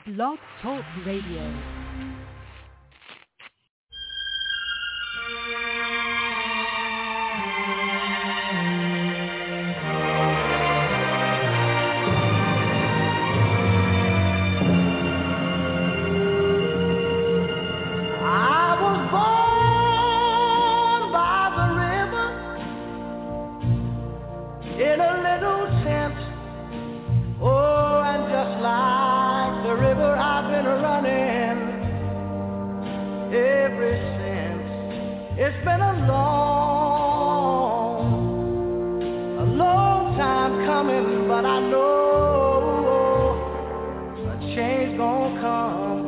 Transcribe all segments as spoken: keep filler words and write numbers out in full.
Blog Talk Radio. It's been a long, a long time coming, but I know a change gonna come.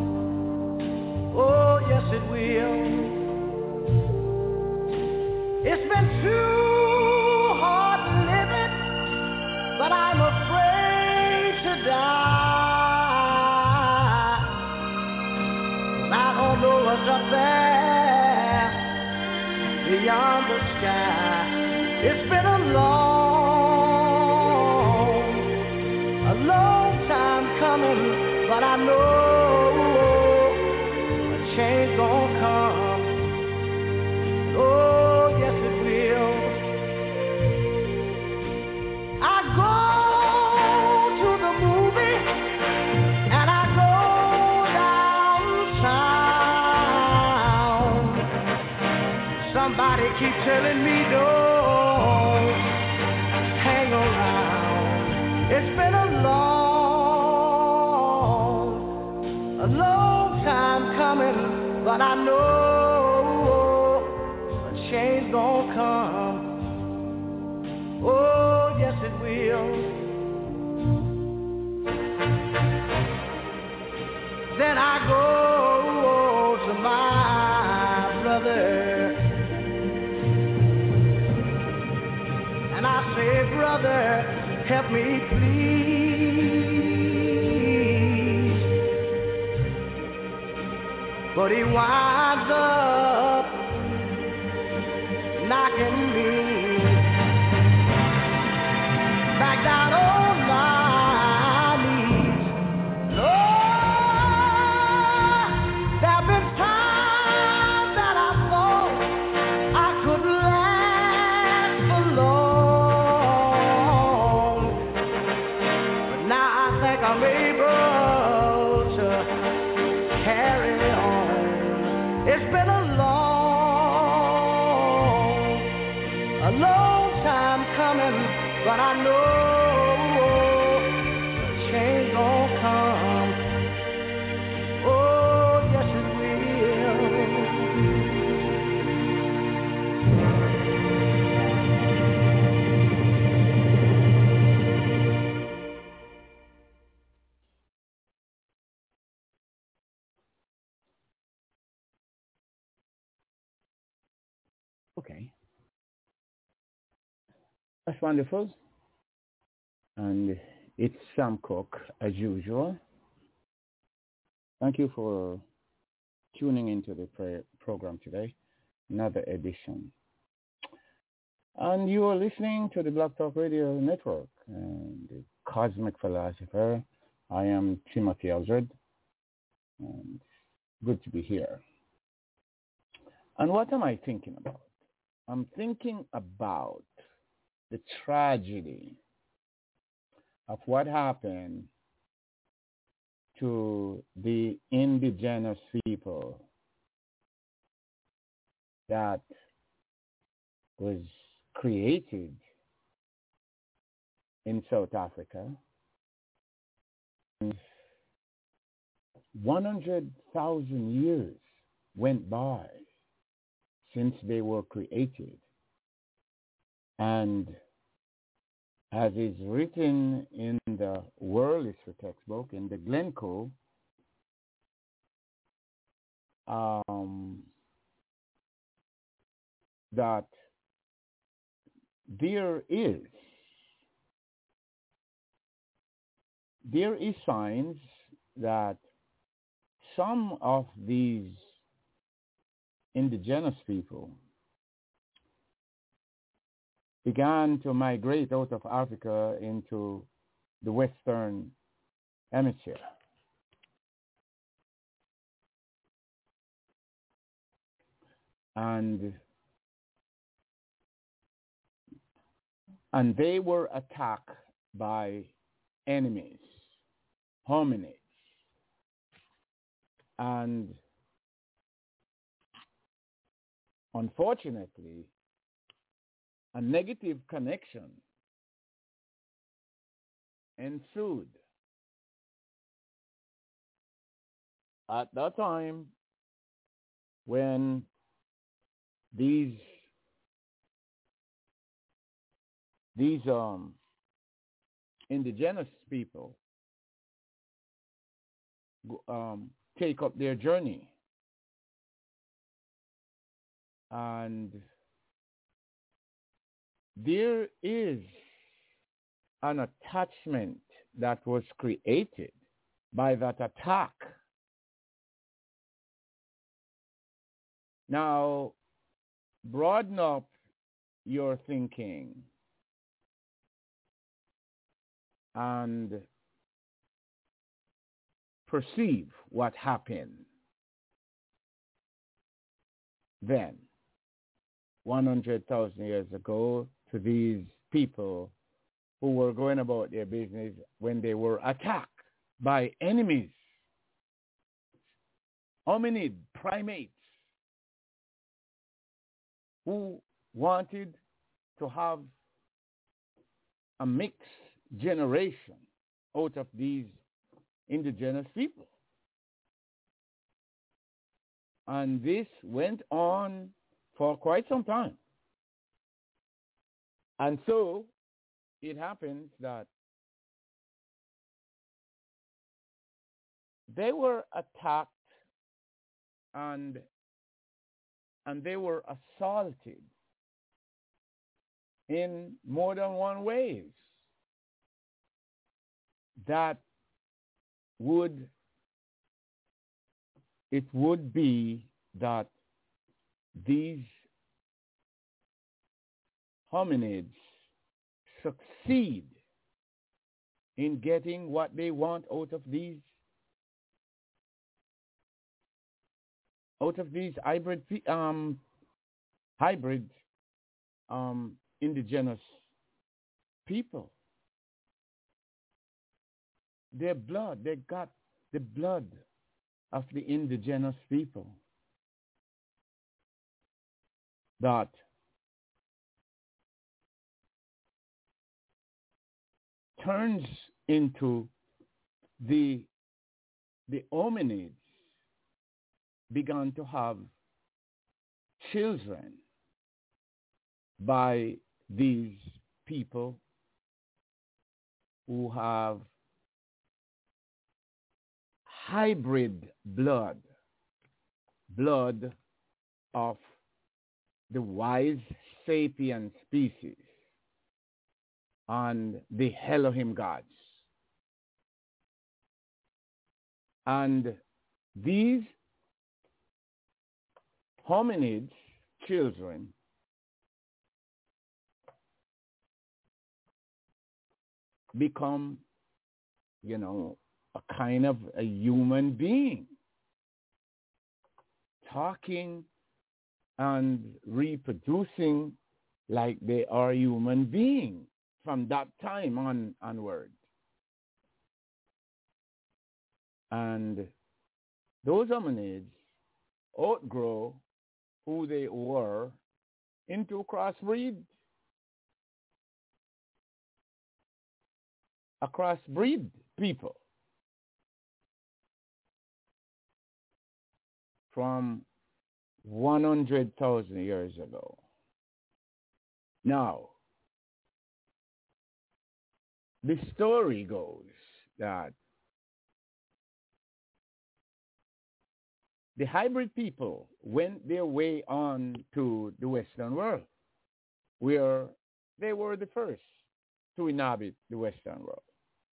Oh, yes it will. It's been too hard living, but I'm afraid to die. 'Cause I don't know what's up there beyond the sky. It's been a long, a long time coming, but I know a change gonna come. Oh, yes it will. I go to the movie and I go downtown. Somebody keep telling me don't hang around. It's been a long, a long time coming, but I know a change gonna come. Oh, yes it will. Then I go to my brother and I say, brother, help me please. But he winds up knocking me back down on my knees. Lord, there have been times that I thought I could last for long. I'm able to carry on. It's been a long, a long time coming, but I know a change gonna come. Oh, yes it will. Okay. That's wonderful. And it's Sam Cook, as usual. Thank you for tuning into the prayer program today. Another edition. And you are listening to the Black Talk Radio Network and the Cosmic Philosopher. I am Timothy Eldred. And good to be here. And what am I thinking about? I'm thinking about the tragedy of what happened to the indigenous people that was created in South Africa. And one hundred thousand years went by since they were created. And as is written in the World History textbook, in the Glencoe, um, that there is, there is signs that some of these indigenous people began to migrate out of Africa into the Western Hemisphere. And and they were attacked by enemies, hominids. And unfortunately, a negative connection ensued. At that time, when these these um, indigenous people um, take up their journey, and there is an attachment that was created by that attack. Now, broaden up your thinking and perceive what happened then, one hundred thousand years ago, to these people who were going about their business when they were attacked by enemies, hominid primates, who wanted to have a mixed generation out of these indigenous people. And this went on for quite some time. And so it happens that they were attacked and and they were assaulted in more than one ways that would it would be that these hominids succeed in getting what they want out of these out of these hybrid um hybrid um indigenous people. Their blood, they got the blood of the indigenous people that turns into the the hominids began to have children by these people who have hybrid blood, blood of the wise sapien species and the Elohim gods. And these hominids, children, become, you know, a kind of a human being, talking and reproducing like they are human beings from that time on onward. And those hominids outgrow who they were into crossbreed. A crossbreed people from one hundred thousand years ago. Now, the story goes that the hybrid people went their way on to the Western world, where they were the first to inhabit the Western world.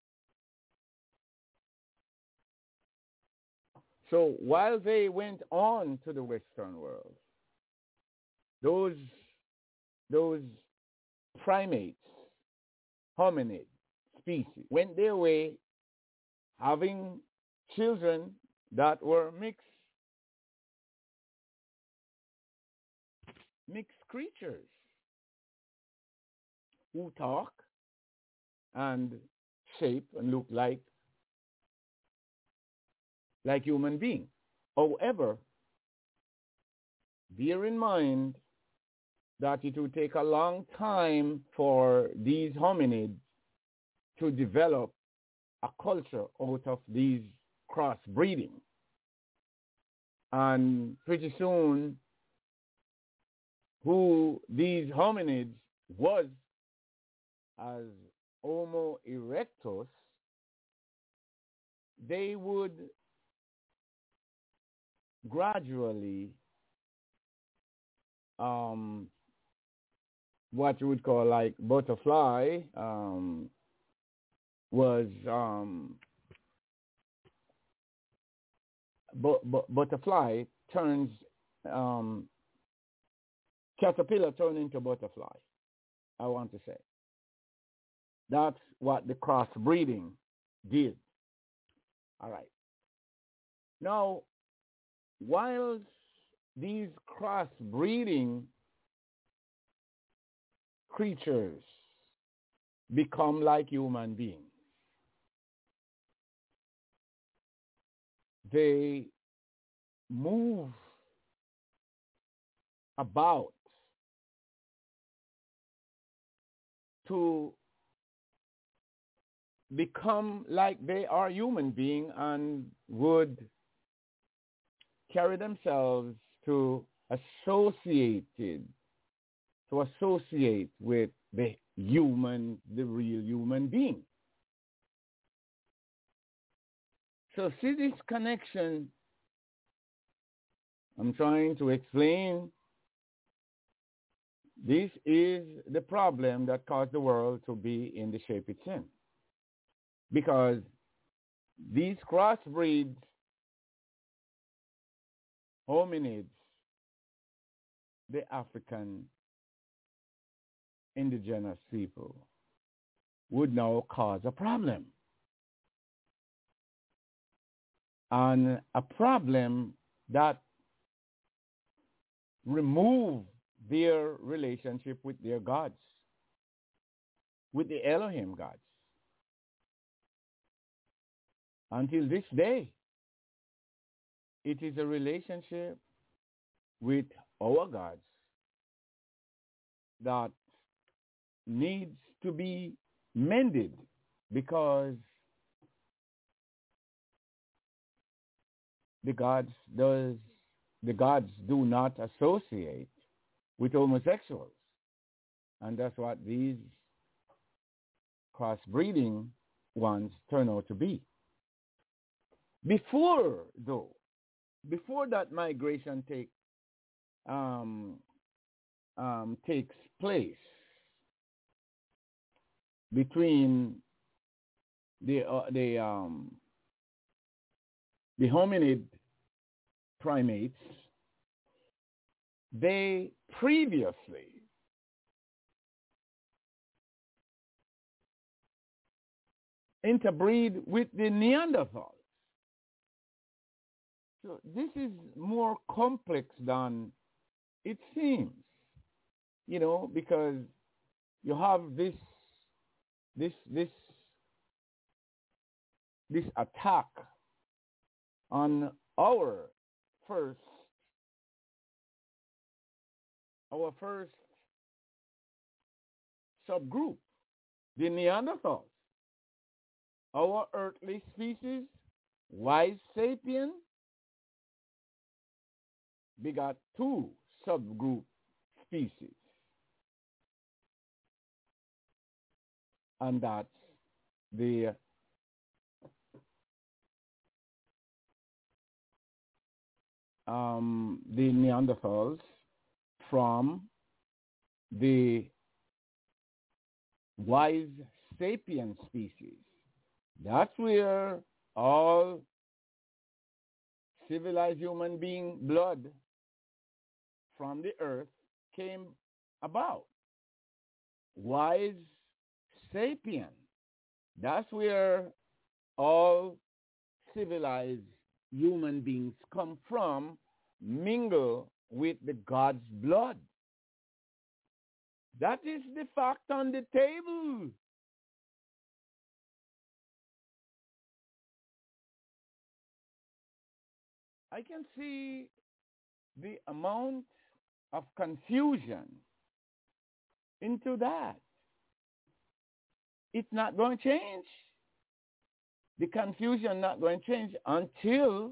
So while they went on to the Western world, those, those primates, hominid species, went their way having children that were mixed mixed creatures who talk and shape and look like like human beings. However, bear in mind that it will take a long time for these hominids to develop a culture out of these crossbreeding. And pretty soon, who these hominids was as Homo erectus, they would gradually um, what you would call like butterfly um, was um, bu- bu- butterfly turns um, caterpillar turn into butterfly. I want to say that's what the crossbreeding did. All right. Now, while these crossbreeding creatures become like human beings, they move about to become like they are human beings and would carry themselves to associated to associate with the human, the real human being. So see this connection I'm trying to explain. This is the problem that caused the world to be in the shape it's in. Because these crossbreeds, hominids, the African indigenous people, would now cause a problem. And a problem that remove their relationship with their gods, with the Elohim gods. Until this day, it is a relationship with our gods that needs to be mended, because the gods does the gods do not associate with homosexuals, and that's what these crossbreeding ones turn out to be. Before though, before that migration take um, um, takes place between the uh, the um, the hominid primates, they previously interbreed with the Neanderthals. So this is more complex than it seems, you know, because you have this this this this attack on our first our first subgroup, the Neanderthals. Our earthly species, wise sapien, begot two subgroup species. And that's the um, the Neanderthals from the wise sapien species. That's where all civilized human being blood from the earth came about. Wise sapien. That's where all civilized human beings come from, mingle with the God's blood. That is the fact on the table. I can see the amount of confusion into that. It's not going to change. The confusion not going to change until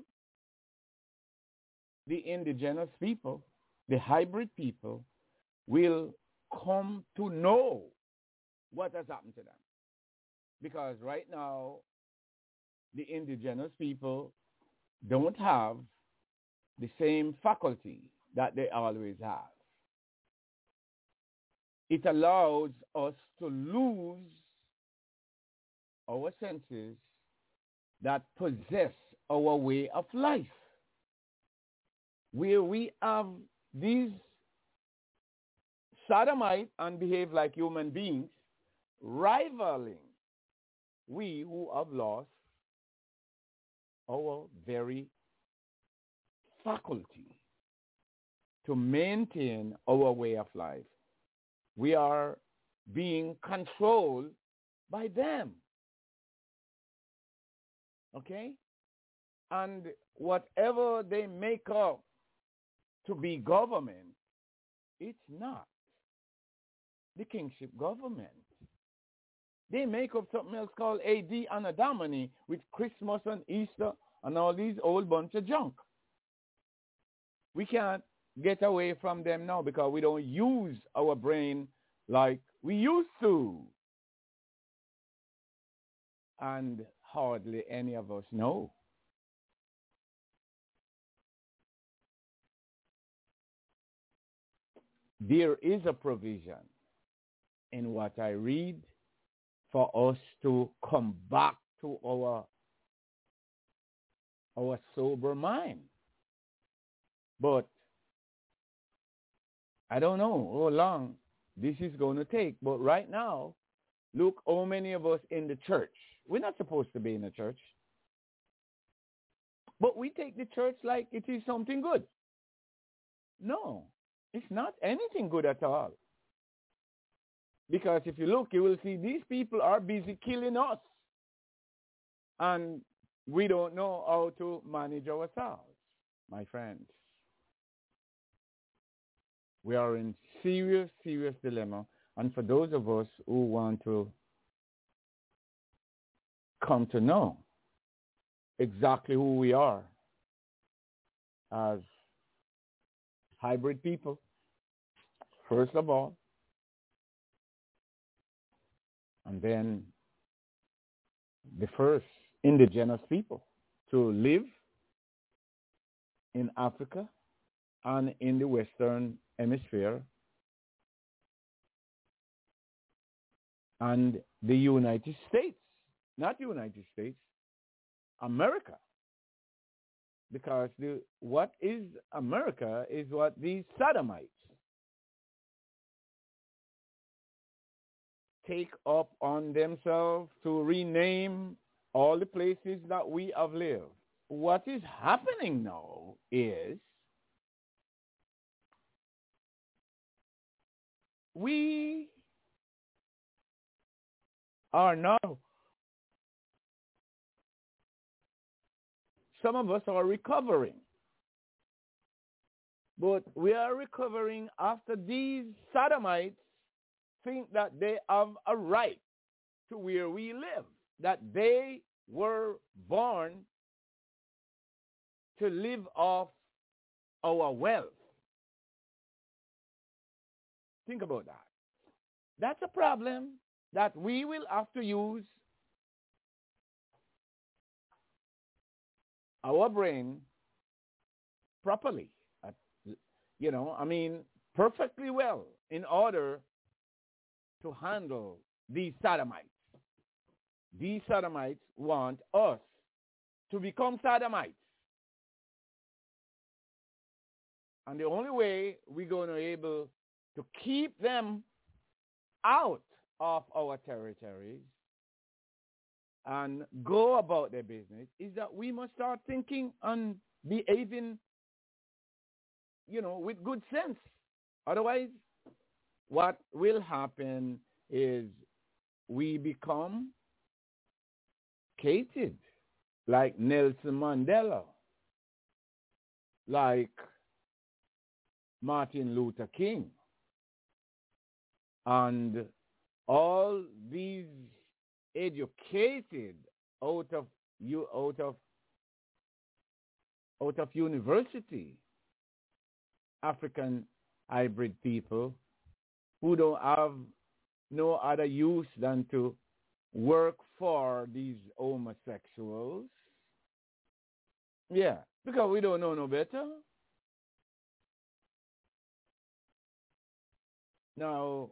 the indigenous people, the hybrid people, will come to know what has happened to them. Because right now, the indigenous people don't have the same faculty that they always have. It allows us to lose our senses that possess our way of life, where we have these sodomite and behave like human beings, rivaling we who have lost our very faculty to maintain our way of life. We are being controlled by them. Okay? And whatever they make up to be government, it's not the kingship government. They make up something else called A D Anno Domini with Christmas and Easter and all these old bunch of junk. We can't get away from them now because we don't use our brain like we used to. And hardly any of us know. There is a provision in what I read for us to come back to our, our sober mind. But I don't know how long this is going to take. But right now, look how many of us in the church. We're not supposed to be in the church. But we take the church like it is something good. No, it's not anything good at all. Because if you look, you will see these people are busy killing us. And we don't know how to manage ourselves, my friends. We are in serious, serious dilemma. And for those of us who want to come to know exactly who we are as hybrid people, first of all, and then the first indigenous people to live in Africa and in the Western Hemisphere and the United States, not United States, America. Because the, what is America is what these sodomites take up on themselves to rename all the places that we have lived. What is happening now is we are now, some of us are recovering. But we are recovering after these sodomites think that they have a right to where we live, that they were born to live off our wealth. Think about that. That's a problem that we will have to use our brain properly, uh, you know, I mean, perfectly well in order to handle these sodomites. These sodomites want us to become sodomites. And the only way we're going to be able to keep them out of our territories and go about their business is that we must start thinking and behaving, you know, with good sense. Otherwise, what will happen is we become cated like Nelson Mandela, like Martin Luther King, and all these educated out of you out of out of university African hybrid people who don't have no other use than to work for these homosexuals. Yeah, because we don't know no better. Now,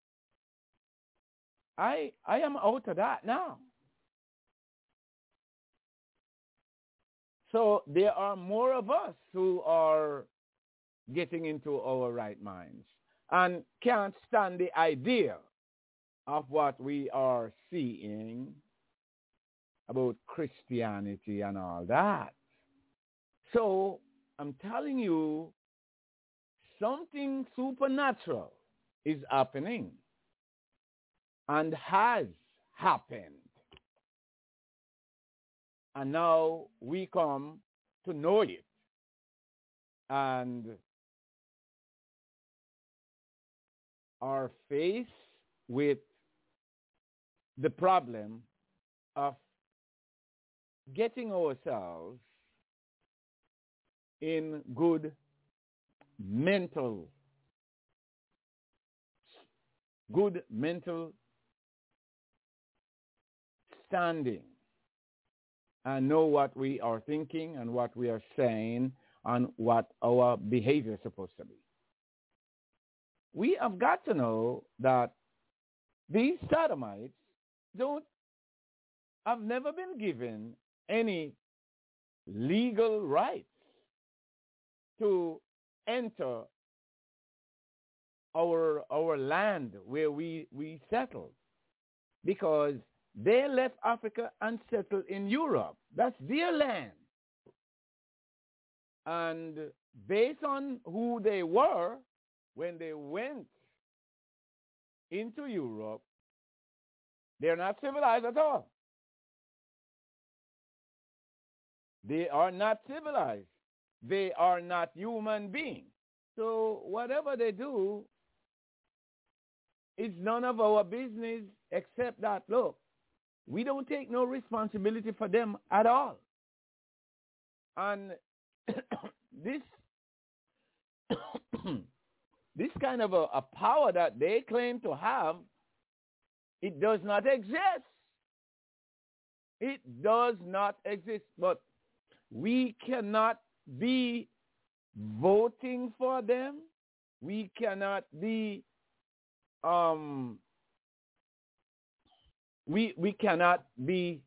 I I am out of that now. So there are more of us who are getting into our right minds and can't stand the idea of what we are seeing about Christianity and all that. So I'm telling you, something supernatural is happening and has happened. And now we come to know it. And are faced with the problem of getting ourselves in good mental, good mental standing and know what we are thinking and what we are saying and what our behavior is supposed to be. We have got to know that these sodomites don't have never been given any legal rights to enter our our land where we, we settled, because they left Africa and settled in Europe. That's their land. And based on who they were when they went into Europe, they're not civilized at all. They are not civilized. They are not human beings. So whatever they do is none of our business, except that, look, we don't take no responsibility for them at all. And this this kind of a, a power that they claim to have, it does not exist. It does not exist. But we cannot be voting for them. We cannot be um we we cannot be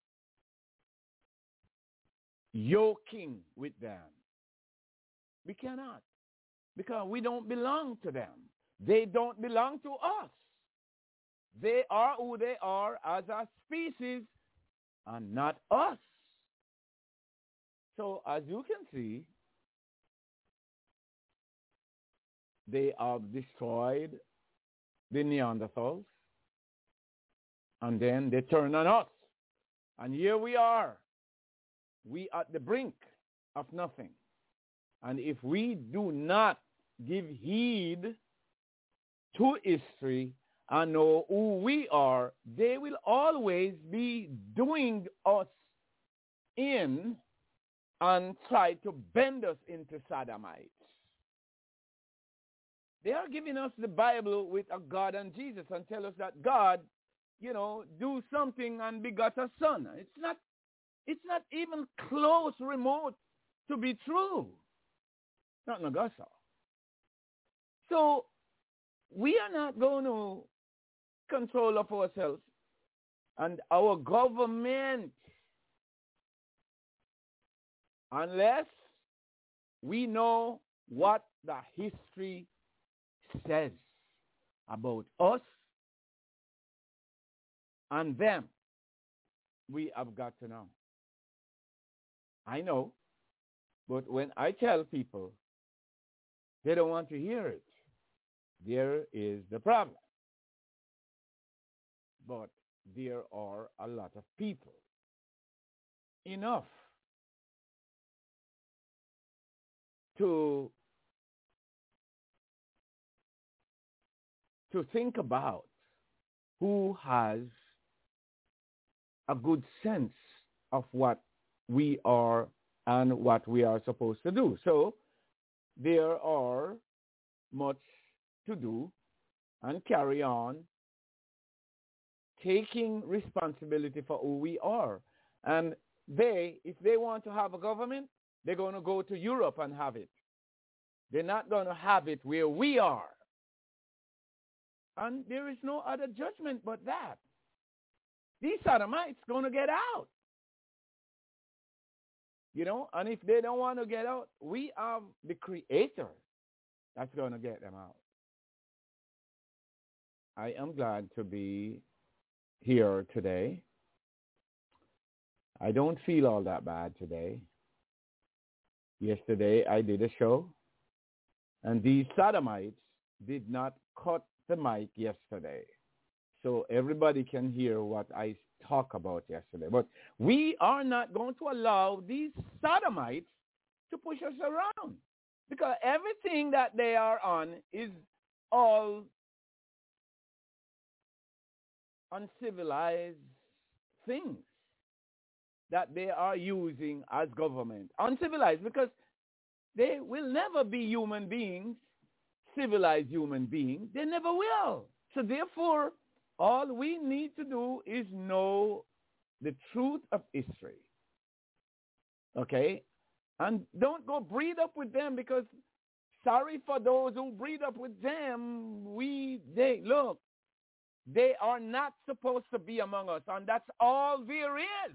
yoking with them. We cannot, because we don't belong to them. They don't belong to us. They are who they are as a species and not us. So as you can see, they have destroyed the Neanderthals, and then they turn on us. And here we are. We are at the brink of nothing. And if we do not give heed to history and know who we are, they will always be doing us in and try to bend us into sodomites. They are giving us the Bible with a God and Jesus and tell us that God, you know, do something and begot a son. It's not, it's not even close, remote to be true. Not Nagasa. So we are not going to control of ourselves, and our government, unless we know what the history says about us and them. We have got to know. I know, but when I tell people, they don't want to hear it. there is the problem. But there are a lot of people, enough to to think about, who has a good sense of what we are and what we are supposed to do. So there are much to do and carry on taking responsibility for who we are. And they, if they want to have a government, they're going to go to Europe and have it. They're not going to have it where we are. And there is no other judgment but that. These sodomites going to get out. You know, and if they don't want to get out, we have the Creator that's going to get them out. I am glad to be here today. I don't feel all that bad today. Yesterday I did a show, and these sodomites did not cut the mic yesterday. So everybody can hear what I talk about yesterday. But we are not going to allow these sodomites to push us around, because everything that they are on is all uncivilized things that they are using as government. Uncivilized, because they will never be human beings, civilized human beings. They never will. So therefore, all we need to do is know the truth of history. Okay? And don't go breed up with them, because sorry for those who breed up with them. We, they, look, they are not supposed to be among us, and that's all there is.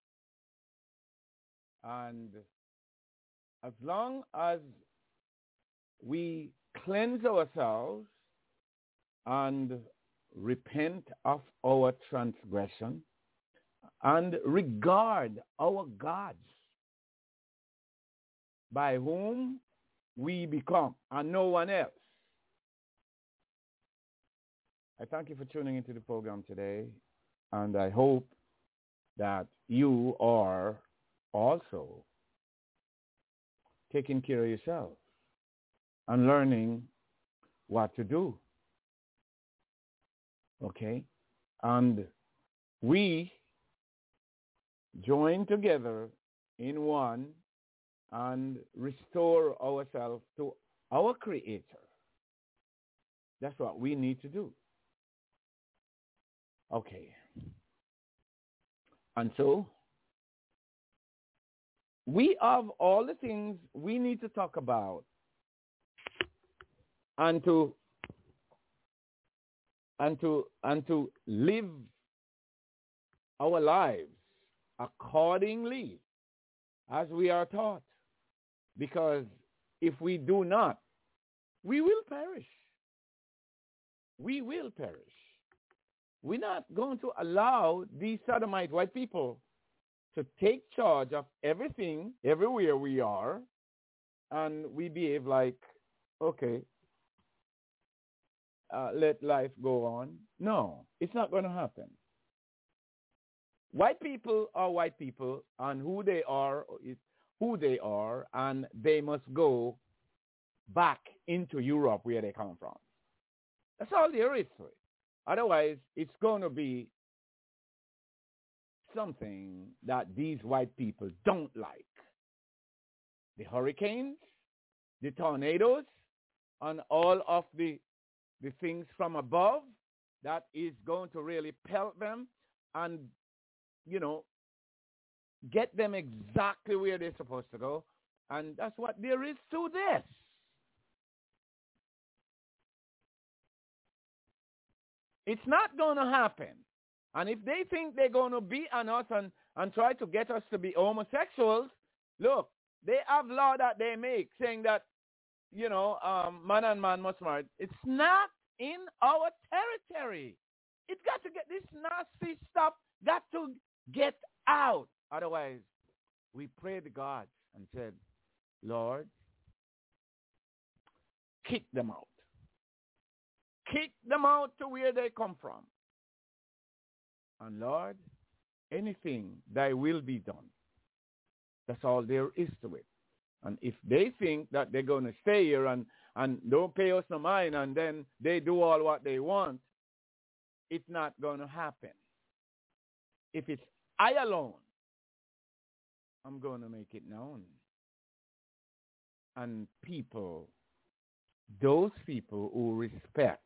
And as long as we cleanse ourselves and repent of our transgression and regard our gods, by whom we become and no one else. I thank you for tuning into the program today, and I hope that you are also taking care of yourself and learning what to do. Okay? And we join together in one and restore ourselves to our Creator. That's what we need to do. Okay. And so, we have all the things we need to talk about and to and to and to live our lives accordingly as we are taught. Because if we do not, we will perish. We will perish. We're not going to allow these sodomite white people to take charge of everything, everywhere we are, and we behave like, okay, uh, let life go on. No, it's not going to happen. White people are white people, and who they are is who they are, and they must go back into Europe where they come from. That's all there is to it. Otherwise, it's going to be something that these white people don't like. The hurricanes, the tornadoes, and all of the, the things from above, that is going to really pelt them and, you know, get them exactly where they're supposed to go. And that's what there is to this. It's not going to happen. And if they think they're going to be on us and, and try to get us to be homosexuals, look, they have law that they make saying that, you know, um, man and man must marry. It's not in our territory. It's got to get, this nasty stuff got to get out. Otherwise, we prayed to God and said, Lord, kick them out. kick them out to where they come from. And Lord, anything thy will be done. That's all there is to it. And if they think that they're going to stay here and, and don't pay us no mind and then they do all what they want, it's not going to happen. If it's I alone, I'm going to make it known. And people, those people who respect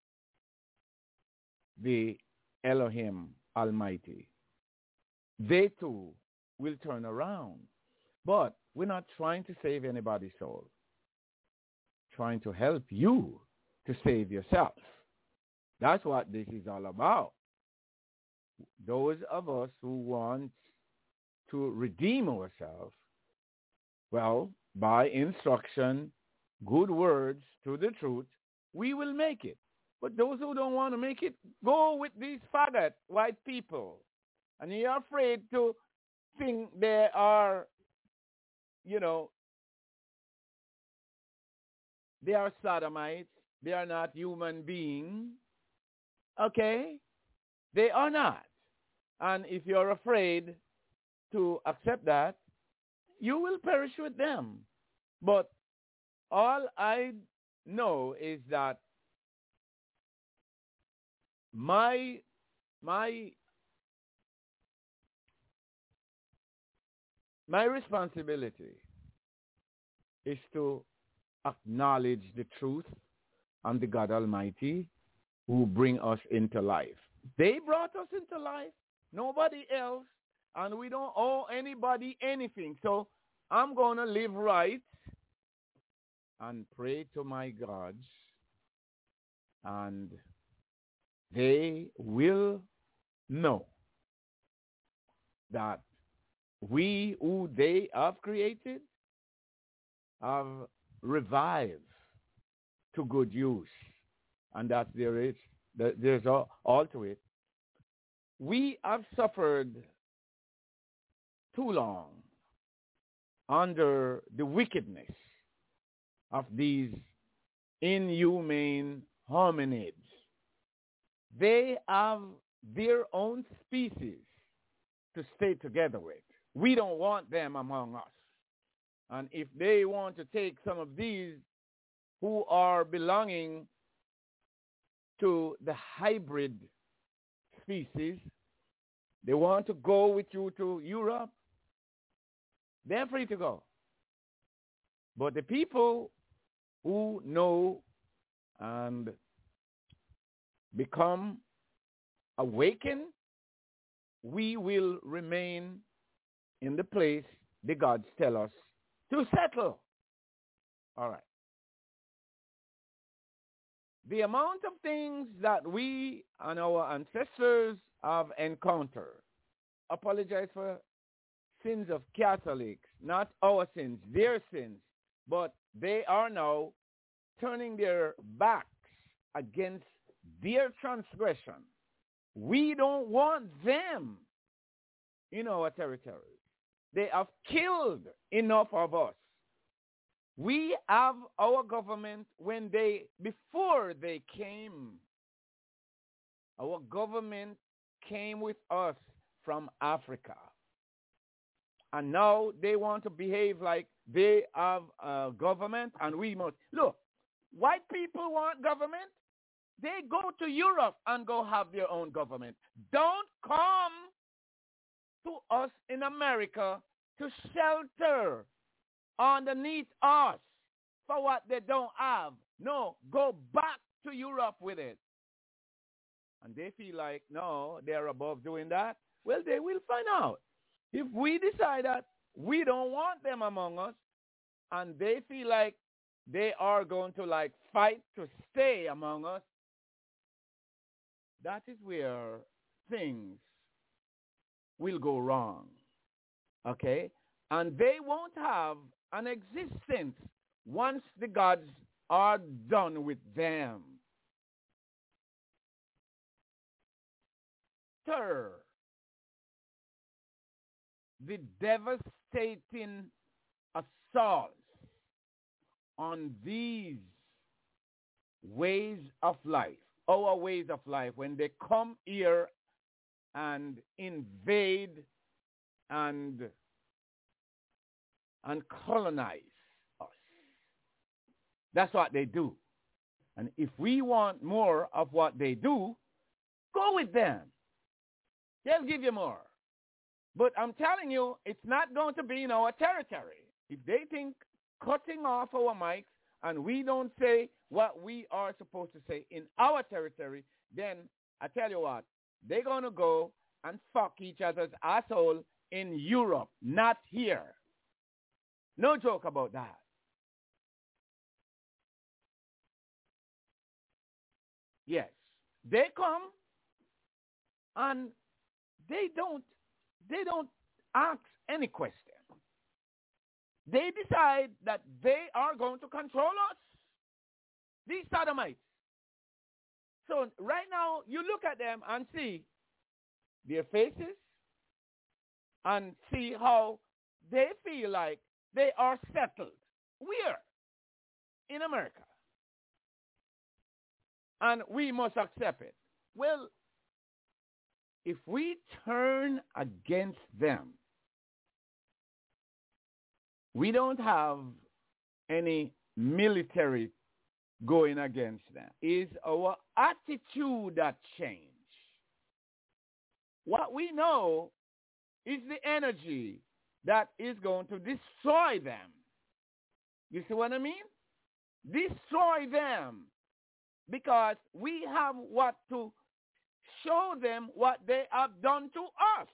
the Elohim Almighty, they too will turn around. But we're not trying to save anybody's soul. Trying to help you to save yourself. That's what this is all about. Those of us who want to redeem ourselves, well, by instruction, good words to the truth, we will make it. But those who don't want to make it, go with these faggot white people. And you're afraid to think they are, you know, they are sodomites. They are not human beings. Okay? They are not. And if you're afraid to accept that, you will perish with them. But all I know is that my my my responsibility is to acknowledge the truth and the God Almighty who bring us into life. They brought us into life, nobody else, and we don't owe anybody anything. So I'm going to live right and pray to my gods, and they will know that we who they have created have revived to good use, and that there is that there's all, all to it. We have suffered too long under the wickedness of these inhumane hominids. They have their own species to stay together with. We don't want them among us. And if they want to take some of these who are belonging to the hybrid species, they want to go with you to Europe, they're free to go. But the people who know and become awakened, we will remain in the place the gods tell us to settle. All right. The amount of things that we and our ancestors have encountered, apologize for sins of Catholics, not our sins, their sins, but they are now turning their backs against their transgression. We don't want them in our territory. They have killed enough of us. We have our government when they, before they came, our government came with us from Africa. And now they want to behave like they have a government and we must. Look, white people want government. They go to Europe and go have their own government. Don't come to us in America to shelter underneath us for what they don't have. No, go back to Europe with it. And they feel like, no, they're above doing that. Well, they will find out. If we decide that we don't want them among us, and they feel like they are going to like fight to stay among us, that is where things will go wrong. Okay? And they won't have an existence once the gods are done with them. Third, the devastating assaults on these ways of life, our ways of life, when they come here and invade and, and colonize us. That's what they do. And if we want more of what they do, go with them. They'll give you more. But I'm telling you, it's not going to be in our territory. If they think cutting off our mics and we don't say what we are supposed to say in our territory, then I tell you what, they're going to go and fuck each other's asshole in Europe, not here. No joke about that. Yes, they come and they don't, they don't ask any question. They decide that they are going to control us. These sodomites. So right now, you look at them and see their faces and see how they feel like they are settled. We're in America. And we must accept it. Well, if we turn against them, we don't have any military going against them. It's our attitude that change. What we know is the energy that is going to destroy them. You see what I mean? Destroy them. Because we have what to show them what they have done to us.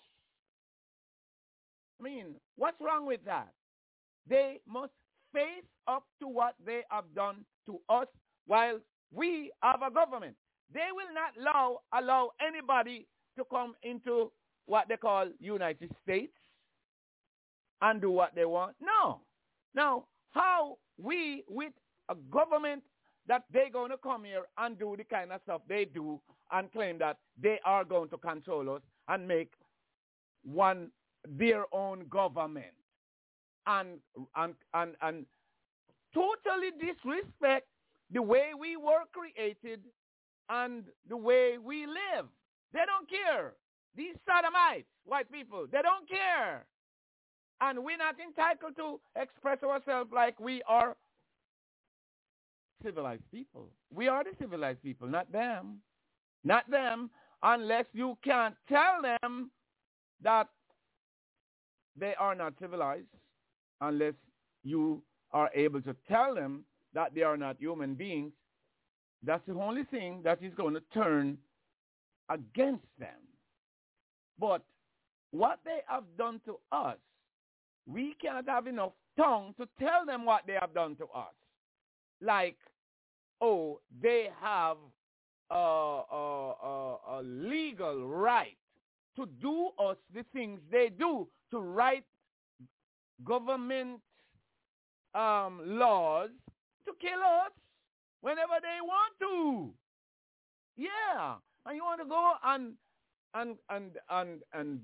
I mean, what's wrong with that? They must face up to what they have done to us while we have a government. They will not allow, allow anybody to come into what they call United States and do what they want. No. Now, how we with a government that they're going to come here and do the kind of stuff they do and claim that they are going to control us and make one their own government and and and, and totally disrespect the way we were created and the way we live. They don't care. These sodomites, white people, they don't care. And we're not entitled to express ourselves like we are civilized people. We are the civilized people, not them. Not them, unless you can't tell them that they are not civilized, unless you are able to tell them that they are not human beings. That's the only thing that is going to turn against them. But what they have done to us, we can't have enough tongue to tell them what they have done to us. Like, oh, they have a, a, a, a legal right to do us the things they do, to write government um, laws to kill us whenever they want to. Yeah, and you want to go and and and and and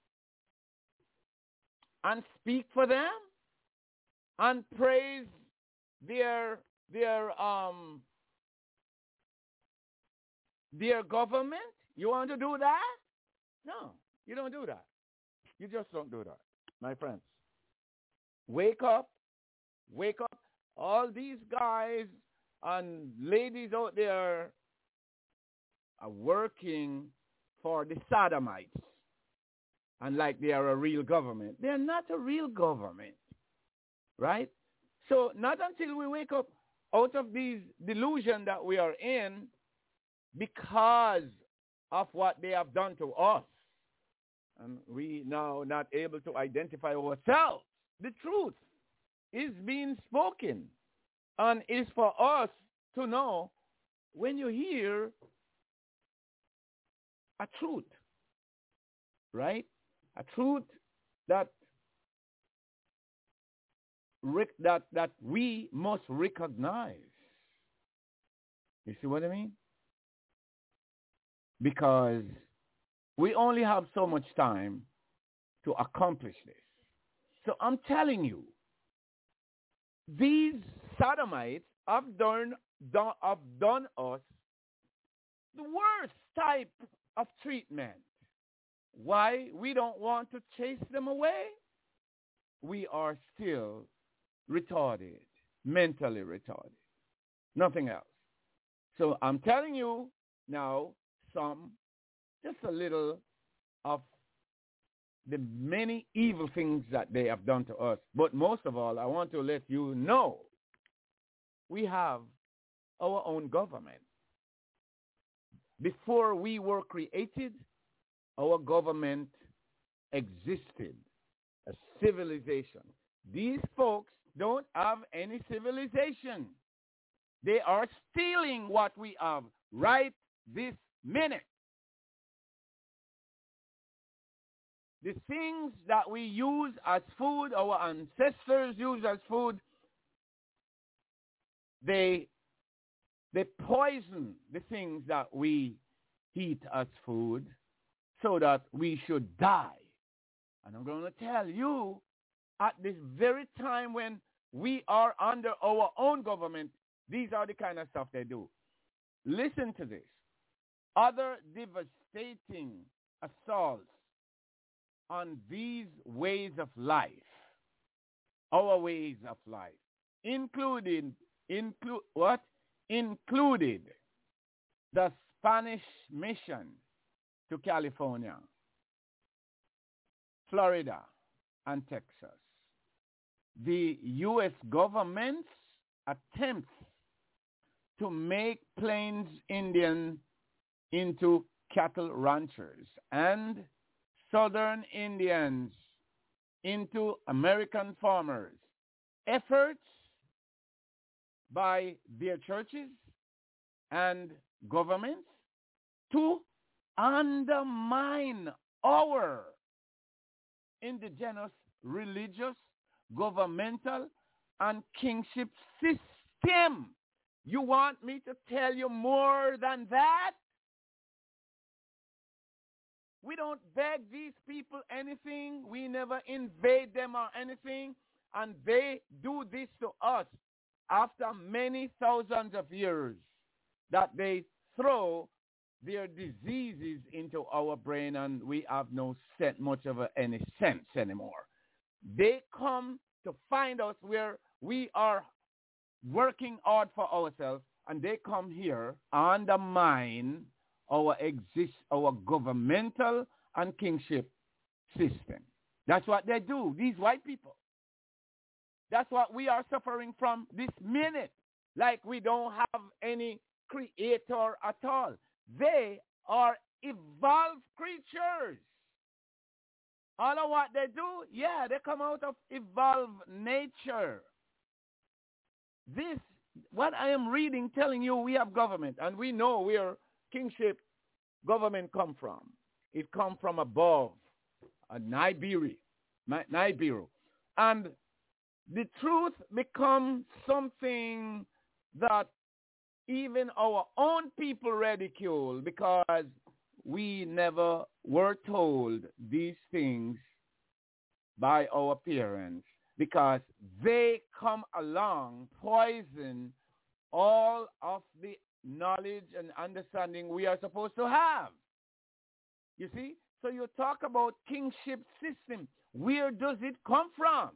and speak for them and praise their their um their government? You want to do that? No, you don't do that. You just don't do that, my friends. Wake up, wake up. All these guys and ladies out there are working for the sodomites and like they are a real government. They're not a real government, right? So not until we wake up out of these delusion that we are in because of what they have done to us, and we now not able to identify ourselves, the truth is being spoken, and is for us to know when you hear a truth, right? A truth that that that we must recognize. You see what I mean? Because we only have so much time to accomplish this. So I'm telling you, these sodomites have done, done, have done us the worst type of treatment. Why? We don't want to chase them away. We are still retarded, mentally retarded. Nothing else. So I'm telling you now some, just a little of the many evil things that they have done to us. But most of all, I want to let you know we have our own government. Before we were created, our government existed, a civilization. These folks don't have any civilization. They are stealing what we have right this minute. The things that we use as food, our ancestors use as food, they, they poison the things that we eat as food so that we should die. And I'm going to tell you, at this very time when we are under our own government, these are the kind of stuff they do. Listen to this. Other devastating assaults on these ways of life, our ways of life, including, include what? Included the Spanish mission to California, Florida, and Texas. The U S government's attempts to make Plains Indian into cattle ranchers and Southern Indians into American farmers. Efforts by their churches and governments to undermine our indigenous, religious, governmental, and kingship system. You want me to tell you more than that? We don't beg these people anything. We never invade them or anything. And they do this to us after many thousands of years that they throw their diseases into our brain and we have no set much of a, any sense anymore. They come to find us where we are working hard for ourselves, and they come here and undermine our exist, our governmental and kingship system. That's what they do, these white people. That's what we are suffering from this minute. Like we don't have any creator at all. They are evolved creatures. All of what they do, yeah, they come out of evolved nature. This, what I am reading, telling you we have government, and we know where kingship government come from. It come from above, uh, Nibiru, Nibiru. And the truth becomes something that even our own people ridicule because we never were told these things by our parents, because they come along, poison all of the knowledge and understanding we are supposed to have. You see? So you talk about kingship system. Where does it come from?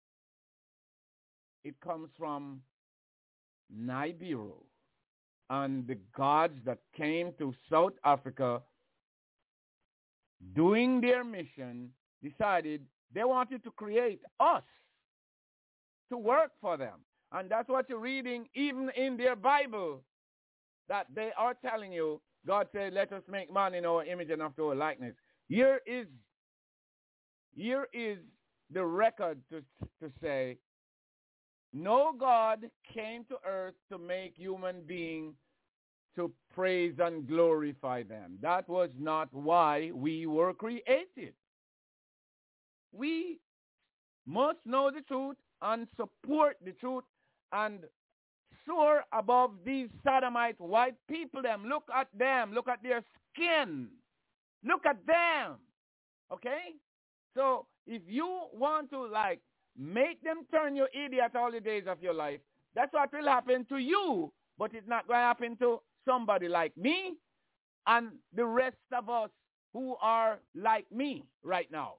It comes from Nibiru and the gods that came to South Africa doing their mission decided they wanted to create us to work for them. And that's what you're reading even in their Bible, that they are telling you, God said, let us make man in our image and after our likeness. Here is, here is the record to, to say, no God came to earth to make human beings to praise and glorify them. That was not why we were created. We must know the truth and support the truth and soar above these sodomite white people. Them, look at them. Look at their skin. Look at them. Okay? So if you want to like make them turn you idiot all the days of your life, That's what will happen to you, but it's not going to happen to somebody like me and the rest of us who are like me right now.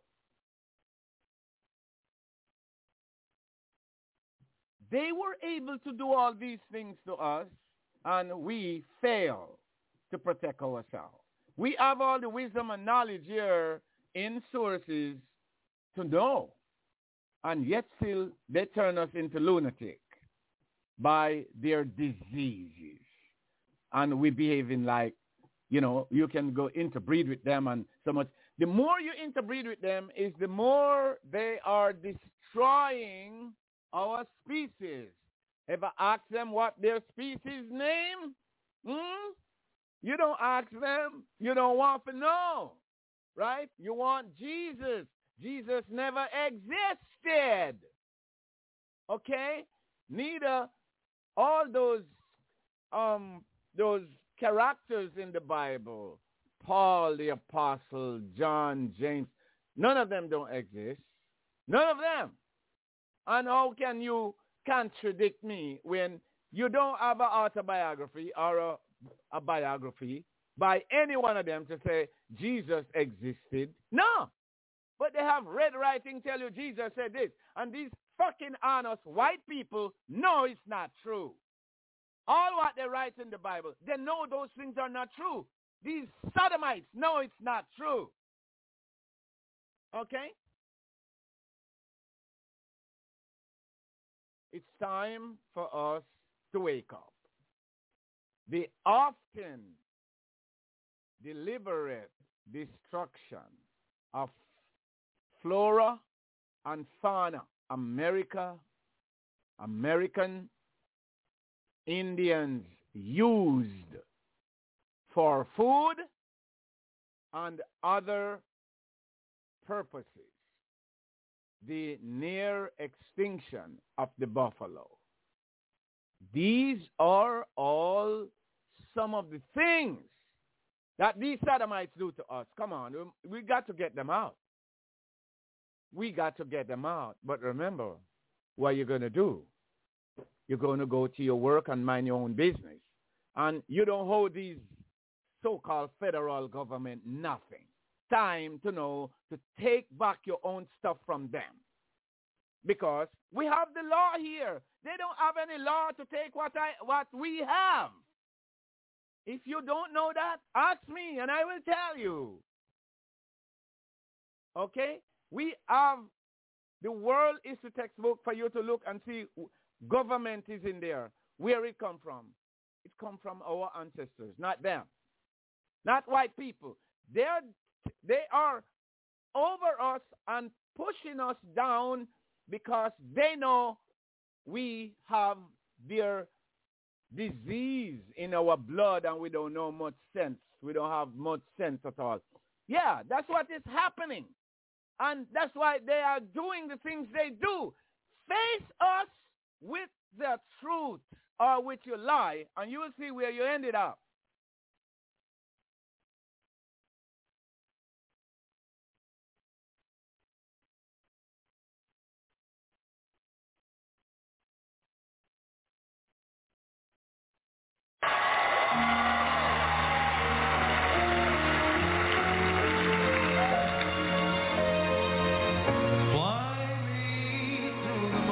They were able to do all these things to us, and we fail to protect ourselves. We have all the wisdom and knowledge here in sources to know, and yet still they turn us into lunatic by their diseases. And we behaving like, you know, you can go interbreed with them and so much. The more you interbreed with them is the more they are destroying our species. Ever ask them what their species name? Hmm? You don't ask them. You don't want to know, right? You want Jesus. Jesus never existed. Okay? Neither all those um those characters in the Bible, Paul the Apostle, John, James, none of them don't exist. None of them. And how can you contradict me when you don't have an autobiography or a, a biography by any one of them to say Jesus existed? No. But they have red writing tell you Jesus said this. And these fucking honest white people know it's not true. All what they write in the Bible, they know those things are not true. These sodomites know it's not true. Okay? It's time for us to wake up. The often deliberate destruction of flora and fauna, America, American Indians used for food and other purposes. The near extinction of the buffalo. These are all some of the things that these sodomites do to us. Come on, we got to get them out. We got to get them out. But remember, what you're going to do, you're going to go to your work and mind your own business. And you don't hold these so-called federal government nothing. Time to know to take back your own stuff from them. Because we have the law here. They don't have any law to take what I what we have. If you don't know that, ask me and I will tell you. Okay? We have the world history textbook for you to look and see. Government is in there. Where it come from? It come from our ancestors, not them. Not white people. They're They are over us and pushing us down because they know we have their disease in our blood and we don't know much sense. We don't have much sense at all. Yeah, that's what is happening. And that's why they are doing the things they do. Face us with the truth or with your lie and you will see where you ended up.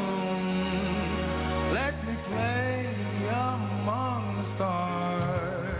Let me play among the stars.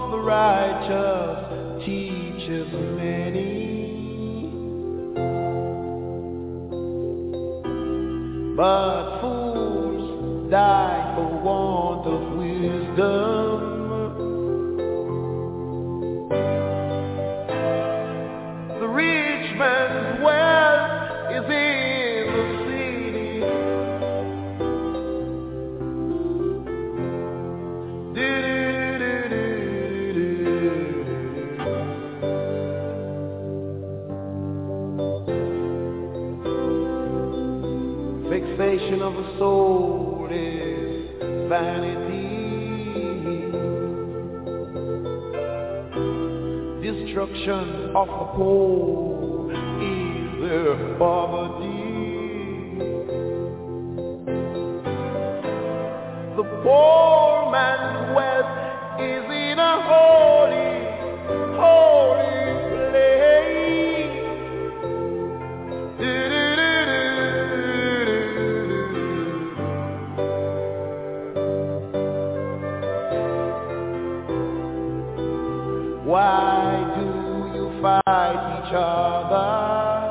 of the righteous teaches many, but fools die for want of wisdom. The rich man's wealth is in the city. Vexation of the soul is vanity. Destruction of the poor is their poverty. The poor man's wealth is in a holy, holy place. Why do you fight each other?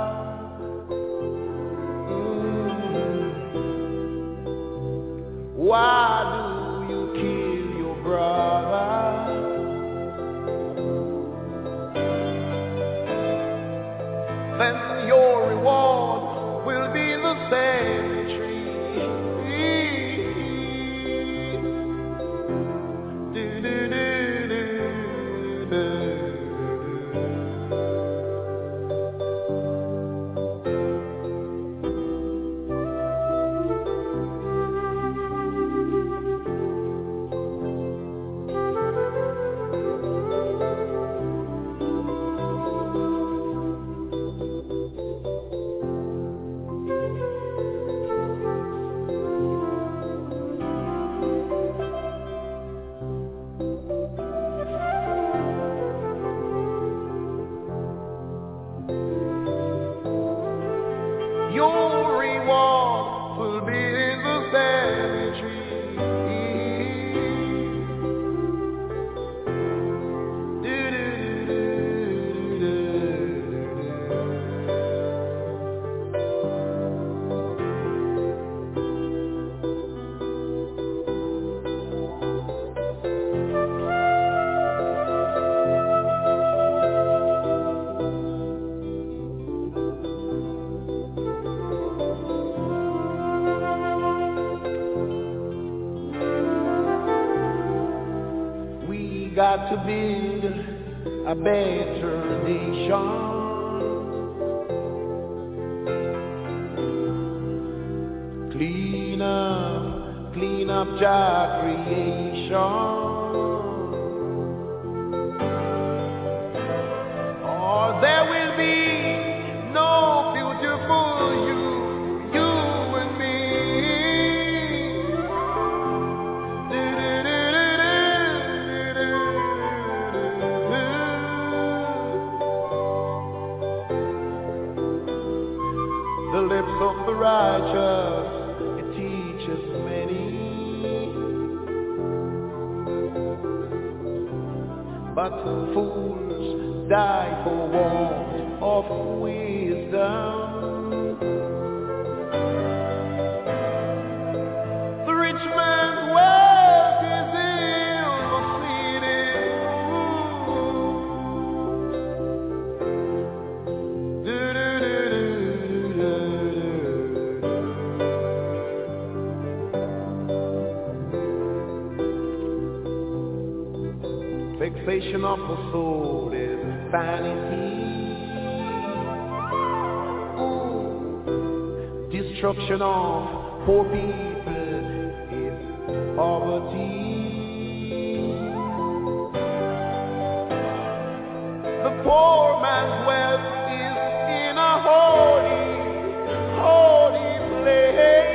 Why do you kill your brother? Then your reward will be the cemetery. Do, do, do, do, do. Your reward will be in the cemetery. Do, do, do, do, do, got to build a better nation. Clean up, clean up Jah creation. Or there will be no beautiful you, you and me. The lips of the righteous, it teaches many, but fools die for want of wisdom. The rich man's wealth is in the city. Do, do, do, do, do. Vexation of the soul is vanity. Ooh. Destruction of poor people is poverty. The poor man's wealth is in a holy, holy place.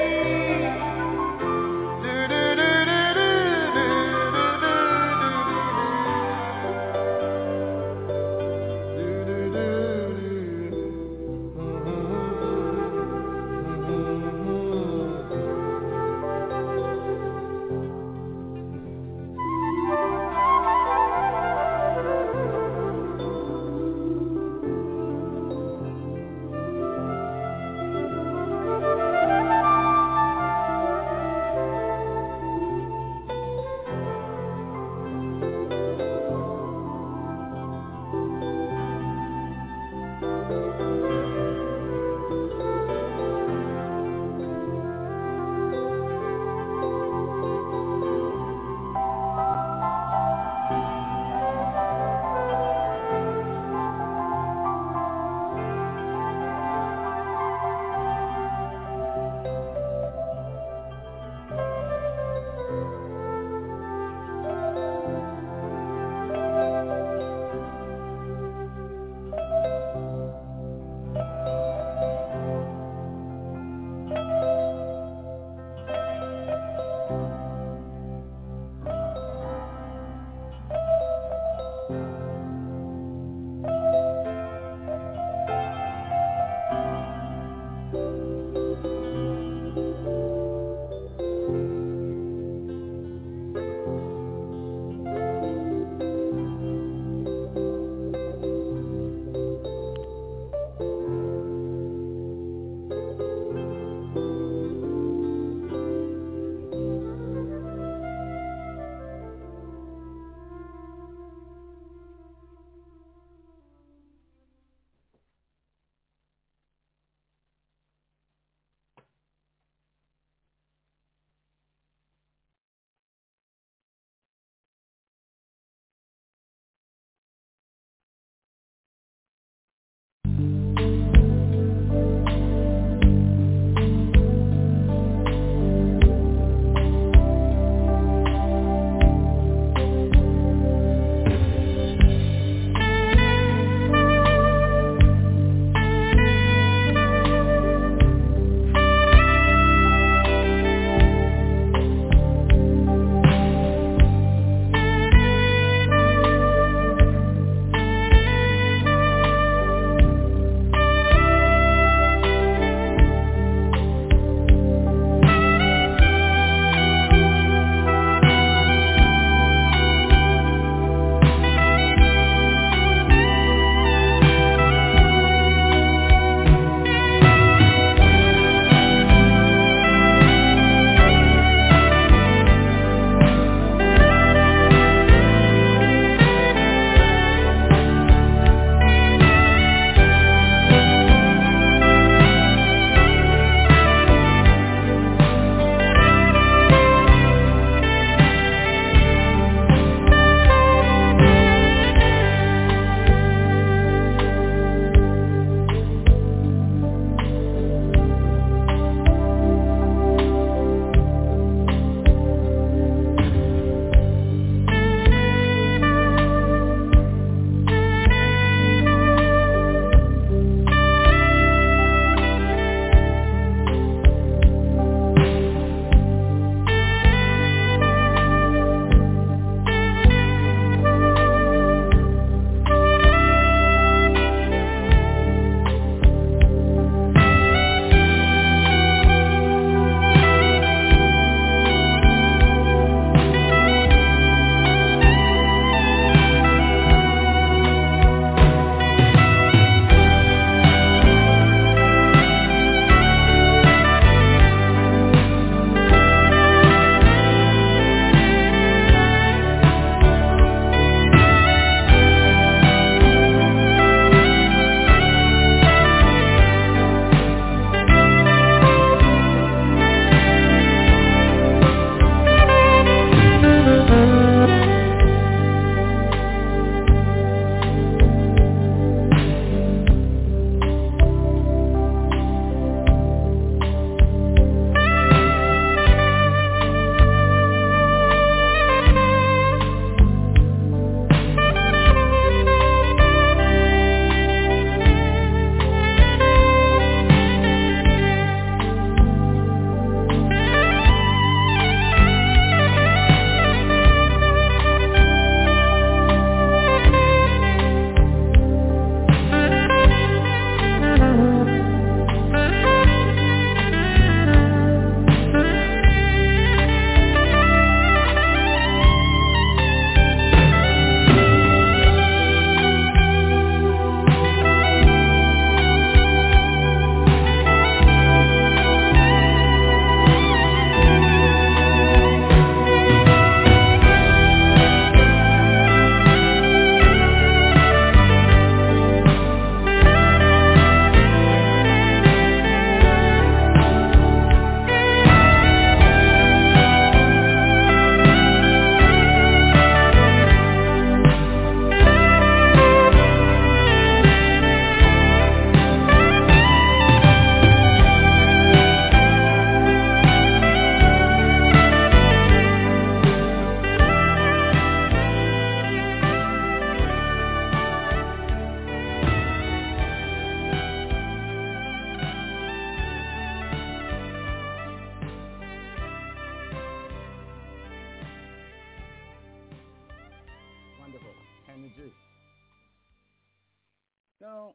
Now,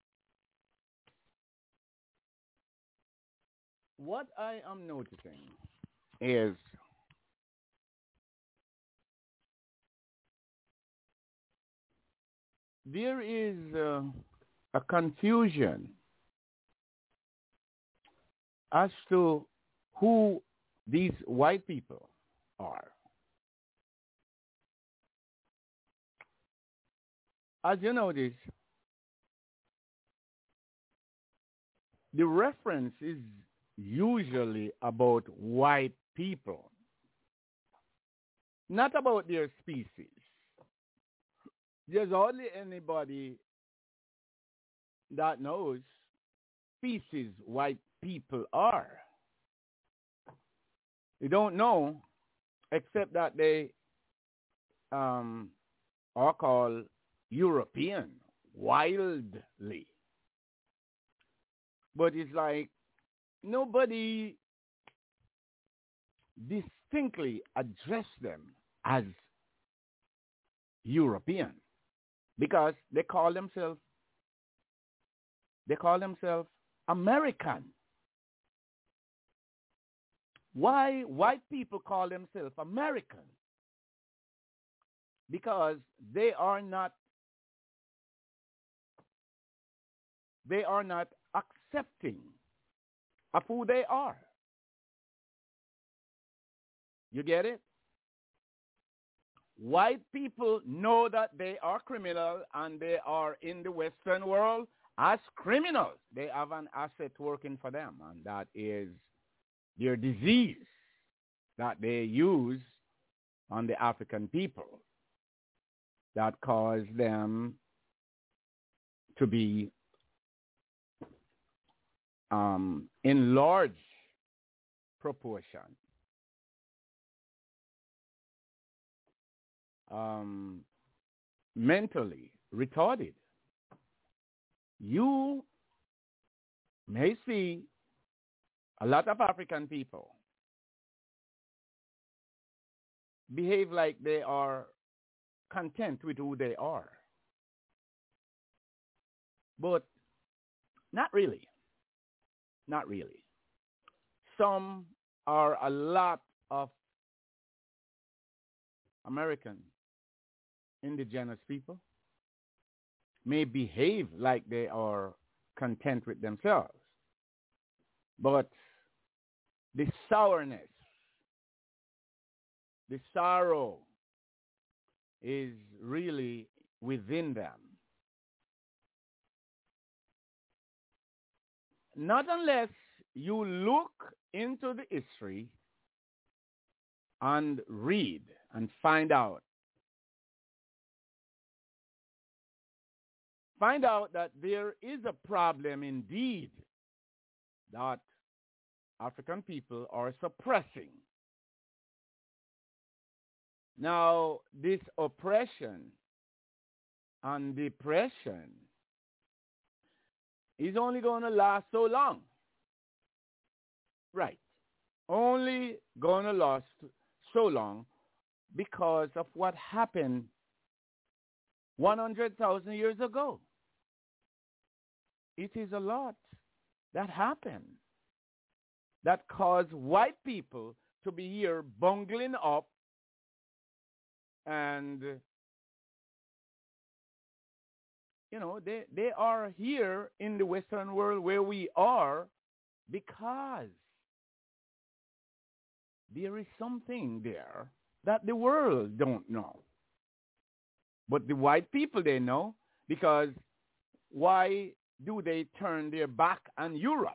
what I am noticing is there is uh, a confusion as to who these white people are. As you notice, the reference is usually about white people, not about their species. There's hardly anybody that knows species white people are. They don't know, except that they um, are called European, wildly. But it's like nobody distinctly addressed them as European because they call themselves they call themselves American. Why white people call themselves American? Because they are not they are not accepting of who they are. You get it? White people know that they are criminal and they are in the Western world as criminals. They have an asset working for them, and that is their disease that they use on the African people that cause them to be um, in large proportion um, mentally retarded. You may see a lot of African people behave like they are content with who they are. But not really. Not really. Some are a lot of American indigenous people may behave like they are content with themselves. But the sourness, the sorrow is really within them. Not unless you look into the history and read and find out. Find out that there is a problem indeed that African people are suppressing. Now, this oppression and depression is only going to last so long. Right. Only going to last so long because of what happened one hundred thousand years ago. It is a lot that happened that caused white people to be here bungling up and, you know, they, they are here in the Western world where we are because there is something there that the world don't know. But the white people, they know, because why do they turn their back on Europe?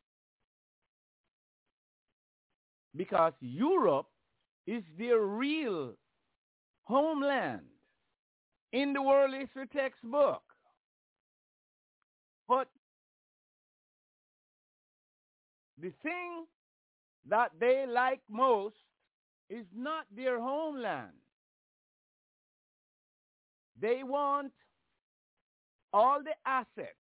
Because Europe is their real homeland in the world history textbook. But the thing that they like most is not their homeland. They want all the assets,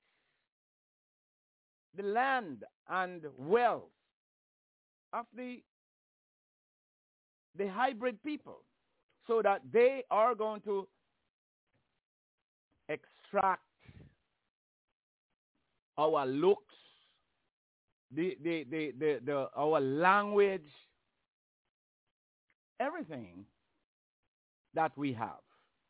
the land and wealth of the, the hybrid people, so that they are going to extract our looks, the, the, the, the, the, our language, everything that we have.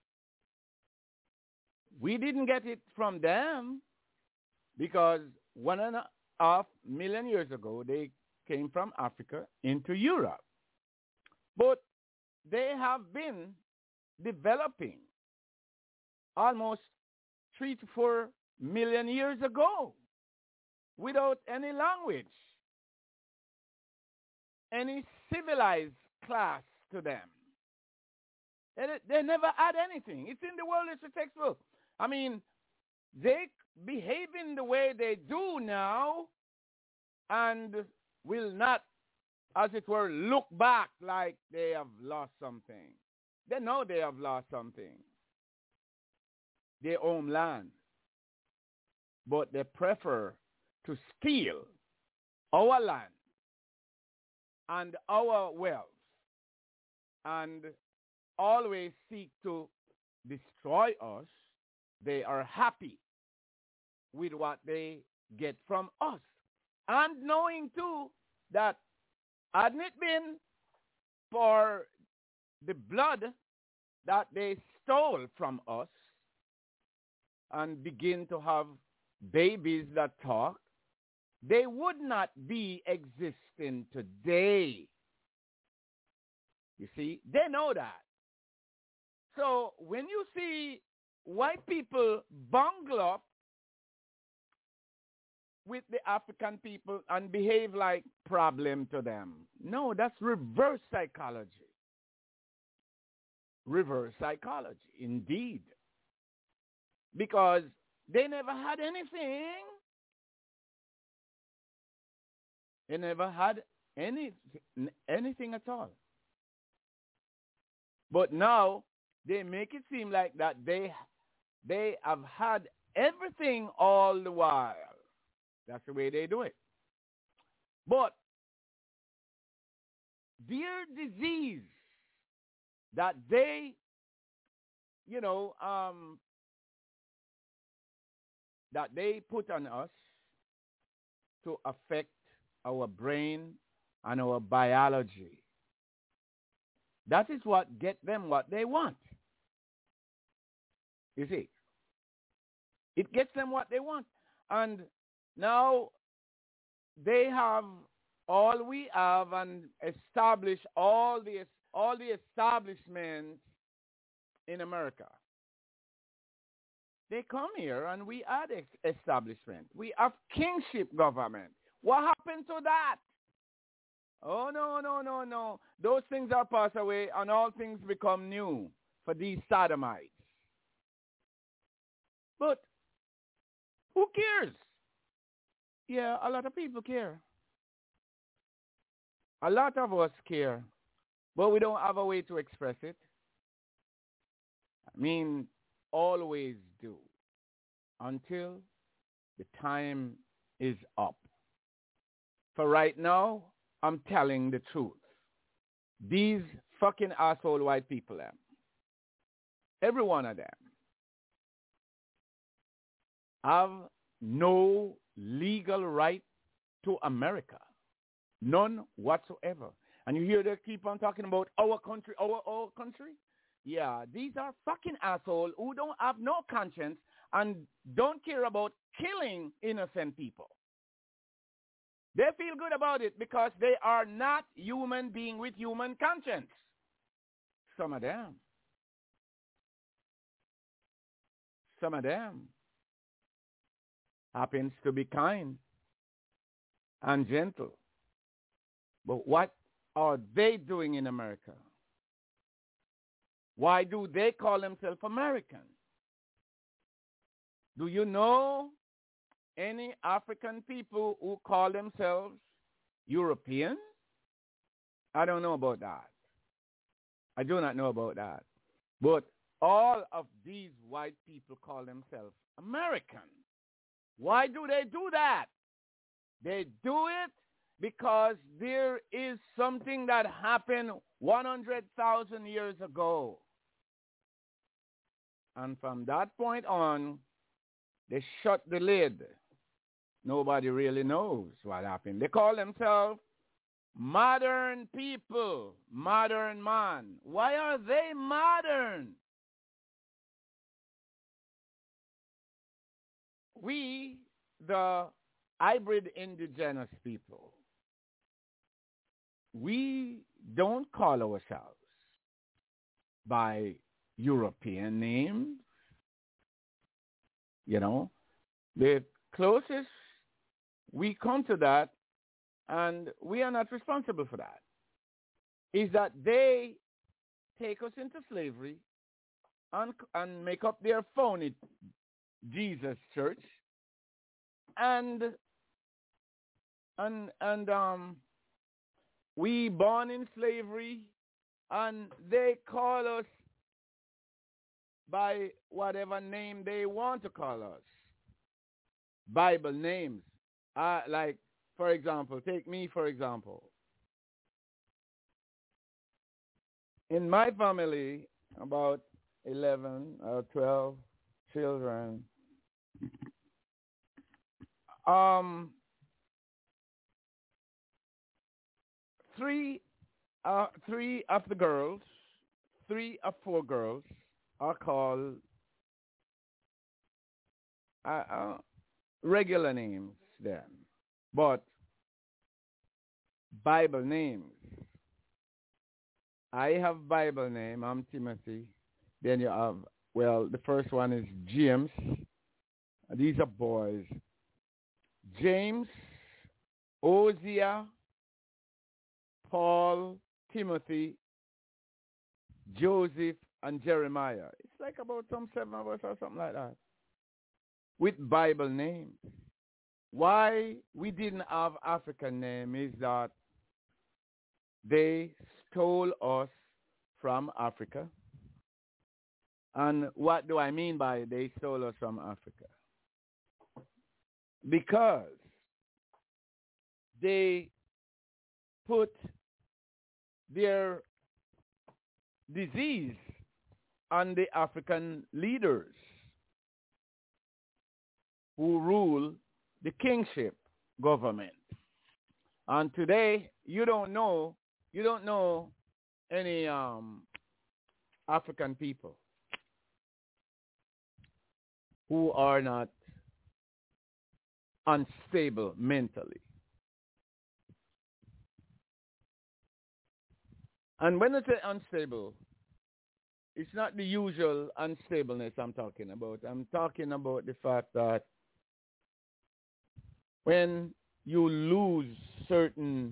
We didn't get it from them because one and a half million years ago, they came from Africa into Europe. But they have been developing almost three to four million years ago without any language, any civilized class to them. They, they never had anything. It's in the world literature textbook. I mean, they behaving the way they do now and will not, as it were, look back like they have lost something. They know they have lost something, their own land. But they prefer to steal our land and our wealth and always seek to destroy us. They are happy with what they get from us. And knowing too that hadn't it been for the blood that they stole from us and begin to have babies that talk, they would not be existing today. You see, they know that. So when you see white people bungle up with the African people and behave like problem to them, no, that's reverse psychology. Reverse psychology, indeed. Because they never had anything. They never had any, anything at all. But now they make it seem like that they, they have had everything all the while. That's the way they do it. But their disease that they, you know, um, that they put on us to affect our brain and our biology. That is what get them what they want. You see, it gets them what they want. And now they have all we have and establish all the all the establishments in America. They come here and we add ex- establishment. We have kingship government. What happened to that? Oh, no, no, no, no. Those things are passed away and all things become new for these sodomites. But who cares? Yeah, a lot of people care. A lot of us care, but we don't have a way to express it. I mean, always do until the time is up. For right now, I'm telling the truth. These fucking asshole white people, them, every one of them, have no legal right to America. None whatsoever. And you hear they keep on talking about our country, our, our country? Yeah, these are fucking assholes who don't have no conscience and don't care about killing innocent people. They feel good about it because they are not human beings with human conscience. Some of them. Some of them happens to be kind and gentle. But what are they doing in America? Why do they call themselves American? Do you know any African people who call themselves European? I don't know about that. I do not know about that. But all of these white people call themselves American. Why do they do that? They do it because there is something that happened one hundred thousand years ago. And from that point on, they shut the lid nobody really knows what happened. They call themselves modern people, modern man. Why are they modern? We, the hybrid indigenous people, we don't call ourselves by European names. You know, the closest we come to that, and we are not responsible for that, is that they take us into slavery and, and make up their phony Jesus church, and and and um we born in slavery, and they call us by whatever name they want to call us, Bible names. Uh, like, for example, take me for example. In my family, about eleven or twelve children. Um, three, uh, three of the girls, three of four girls are called uh, uh, regular names then, but Bible names. I have Bible name. I'm Timothy. Then you have, well, the first one is James. These are boys. James, Hosea, Paul, Timothy, Joseph, and Jeremiah. It's like about some seven of us or something like that, with Bible names. Why we didn't have African name is that they stole us from Africa. And what do I mean by they stole us from Africa? Because they put their disease on the African leaders who rule the kingship government. And today, you don't know, you don't know any um, African people who are not unstable mentally. And when I say unstable, it's not the usual unstableness I'm talking about. I'm talking about the fact that when you lose certain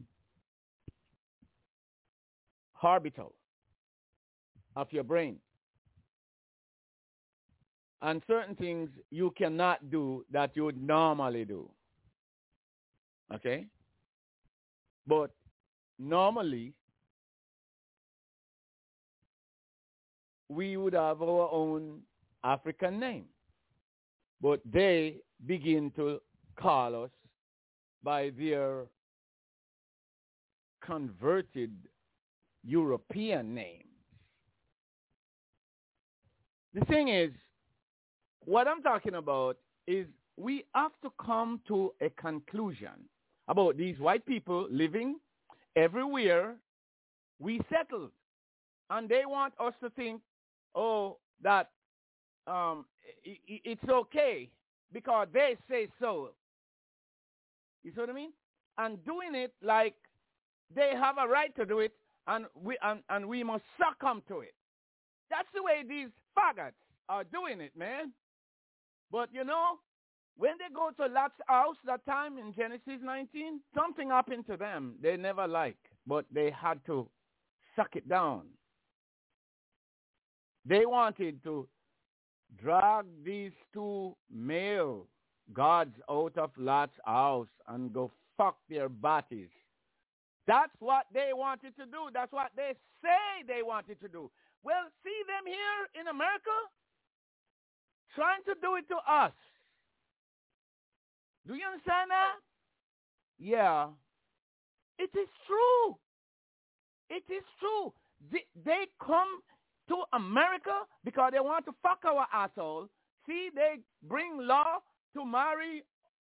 orbital of your brain, and certain things you cannot do that you would normally do. Okay? But normally, we would have our own African name. But they begin to call us by their converted European names. The thing is, what I'm talking about is we have to come to a conclusion about these white people living everywhere we settled. And they want us to think, oh, that um, it, it's okay because they say so. You see what I mean? And doing it like they have a right to do it, and we, and, and we must succumb to it. That's the way these faggots are doing it, man. But, you know, when they go to Lot's house that time in Genesis nineteen, something happened to them they never liked, but they had to suck it down. They wanted to drag these two male gods out of Lot's house and go fuck their bodies. That's what they wanted to do. That's what they say they wanted to do. Well, see them here in America trying to do it to us. Do you understand that? Yeah. It is true. It is true. They, they come to America because they want to fuck our asshole. See, they bring law to marry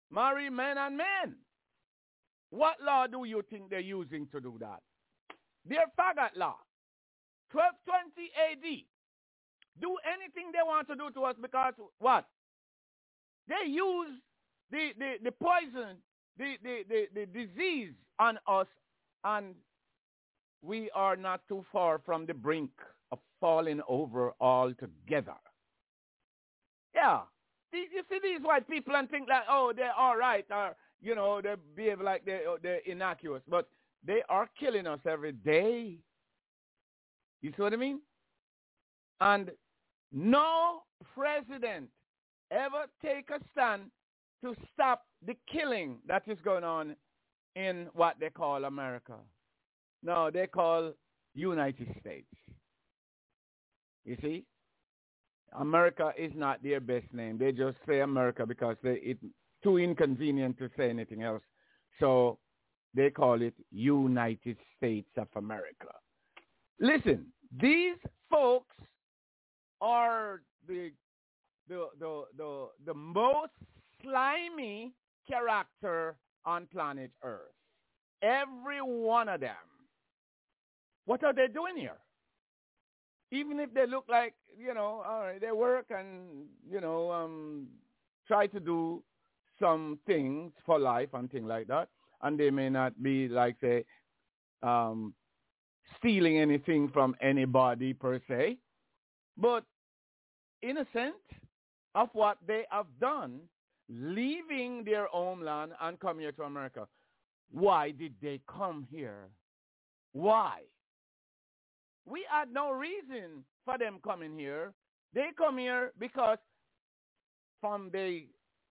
marry men and men. What law do you think they're using to do that? Their faggot law. twelve twenty A D. Do anything they want to do to us because what? They use the, the, the poison, the, the, the, the disease on us, and we are not too far from the brink of falling over altogether. Yeah. You see these white people and think like, oh, they're all right, or, you know, they behave like they're, they're innocuous, but they are killing us every day. You see what I mean? And no president ever take a stand to stop the killing that is going on in what they call America. No, they call United States. You see? America is not their best name. They just say America because they, it's too inconvenient to say anything else. So they call it United States of America. Listen, these folks are the the the the, the most slimy character on planet Earth. Every one of them. What are they doing here? Even if they look like, you know, all right, they work and, you know, um, try to do some things for life and things like that, and they may not be, like, say, um, stealing anything from anybody per se, but innocent of what they have done, leaving their homeland and come here to America. Why did they come here? Why? We had no reason for them coming here. They come here because from the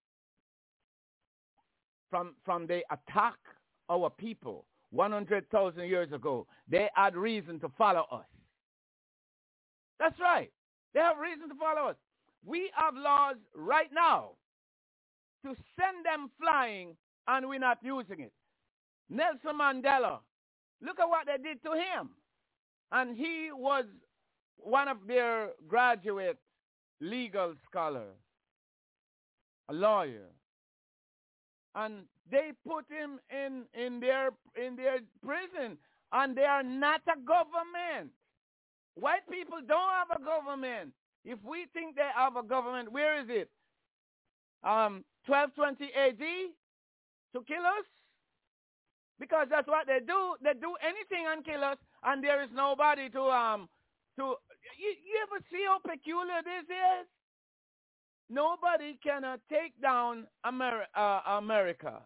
from from the attack our people one hundred thousand years ago, they had reason to follow us. That's right. They have reason to follow us. We have laws right now to send them flying, and we're not using it. Nelson Mandela, look at what they did to him. And he was one of their graduate legal scholars, a lawyer. And they put him in, in, their, in their prison, and they are not a government. White people don't have a government. If we think they have a government, where is it? Um, twelve twenty A D to kill us? Because that's what they do. They do anything and kill us, and there is nobody to um to. You, you ever see how peculiar this is? Nobody can uh, take down Ameri- uh, America.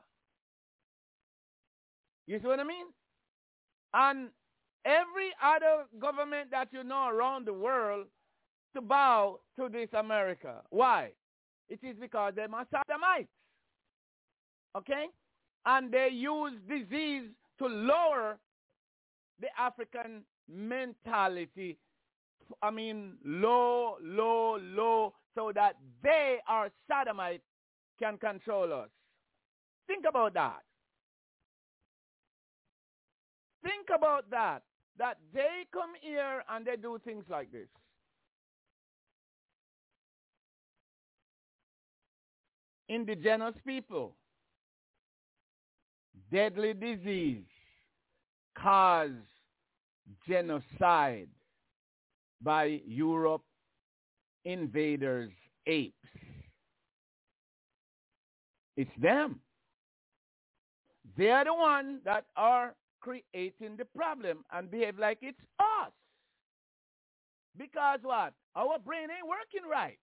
You see what I mean? And every other government that you know around the world to bow to this America. Why? It is because they're Sodomites. Okay? And they use disease to lower the African mentality. I mean, low, low, low, so that they, our Sodomites, can control us. Think about that. Think about that. That they come here and they do things like this. Indigenous people. Deadly disease cause genocide by Europe invaders, apes. It's them. They are the ones that are creating the problem and behave like it's us. Because what? Our brain ain't working right.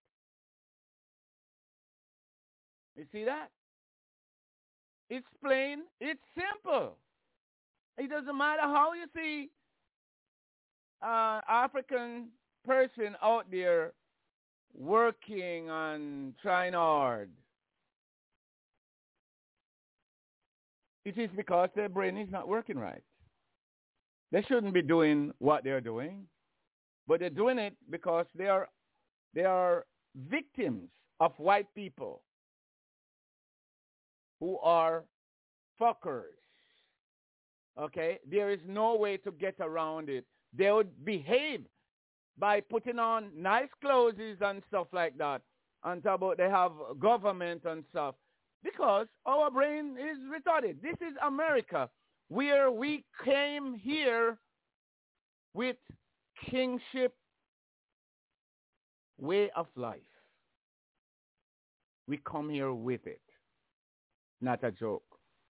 You see that? It's plain, it's simple. It doesn't matter how you see uh, African person out there working and trying hard. It is because their brain is not working right. They shouldn't be doing what they're doing, but they're doing it because they are they are victims of white people who are fuckers. Okay? There is no way to get around it. They would behave by putting on nice clothes and stuff like that. And talk about they have government and stuff. because our brain is retarded. This is America, where we came here with kingship way of life. We come here with it. Not a joke.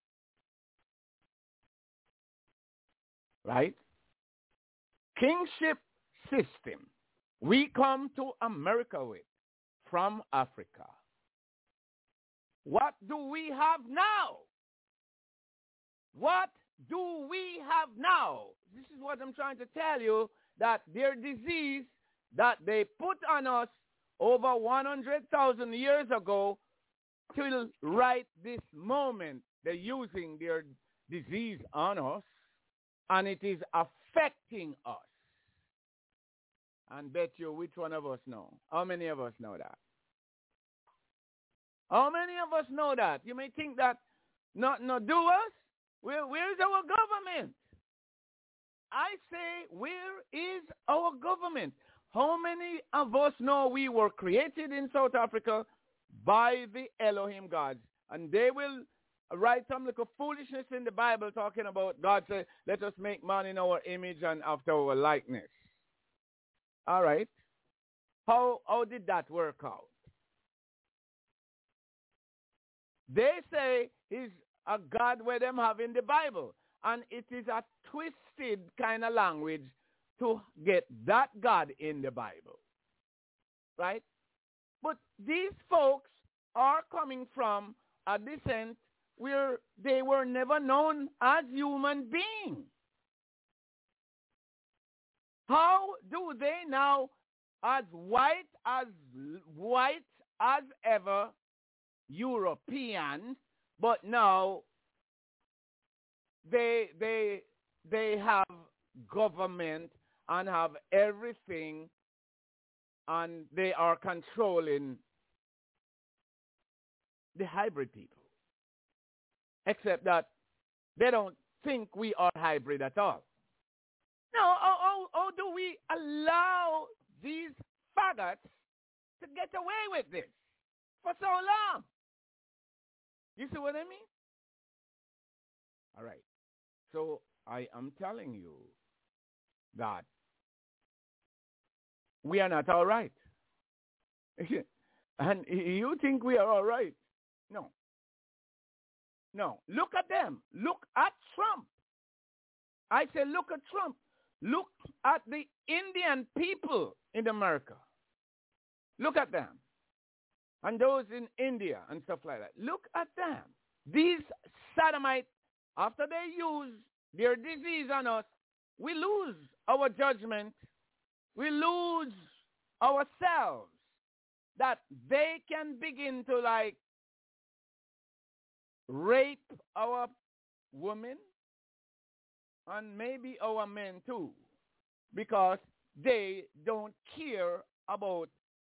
Right? Kingship system. We come to America with from Africa. What do we have now? What do we have now? This is what I'm trying to tell you, that their disease that they put on us over one hundred thousand years ago till right this moment, they're using their disease on us, and it is affecting us. And bet you which one of us know? How many of us know that? How many of us know that? You may think that not, not do us. Where, where's our government? I say, where is our government? How many of us know we were created in South Africa by the Elohim gods? And they will write some little foolishness in the Bible talking about God say, let us make man in our image and after our likeness. All right. How, how did that work out? They say he's a God where them have in the Bible. And it is a twisted kind of language to get that God in the Bible. Right? But these folks are coming from a descent where they were never known as human beings. How do they now, as white as white as ever, European, but now they they they have government and have everything, and they are controlling the hybrid people. Except that they don't think we are hybrid at all. Now, how, how, how do we allow these faggots to get away with this for so long? You see what I mean? All right. So I am telling you that we are not all right. And you think we are all right. No. No. Look at them. Look at Trump. I say look at Trump. Look at the Indian people in America. Look at them. And those in India and stuff like that. Look at them. These sodomites, after they use their disease on us, we lose our judgment. We lose ourselves. That they can begin to like rape our women and maybe our men too, because they don't care about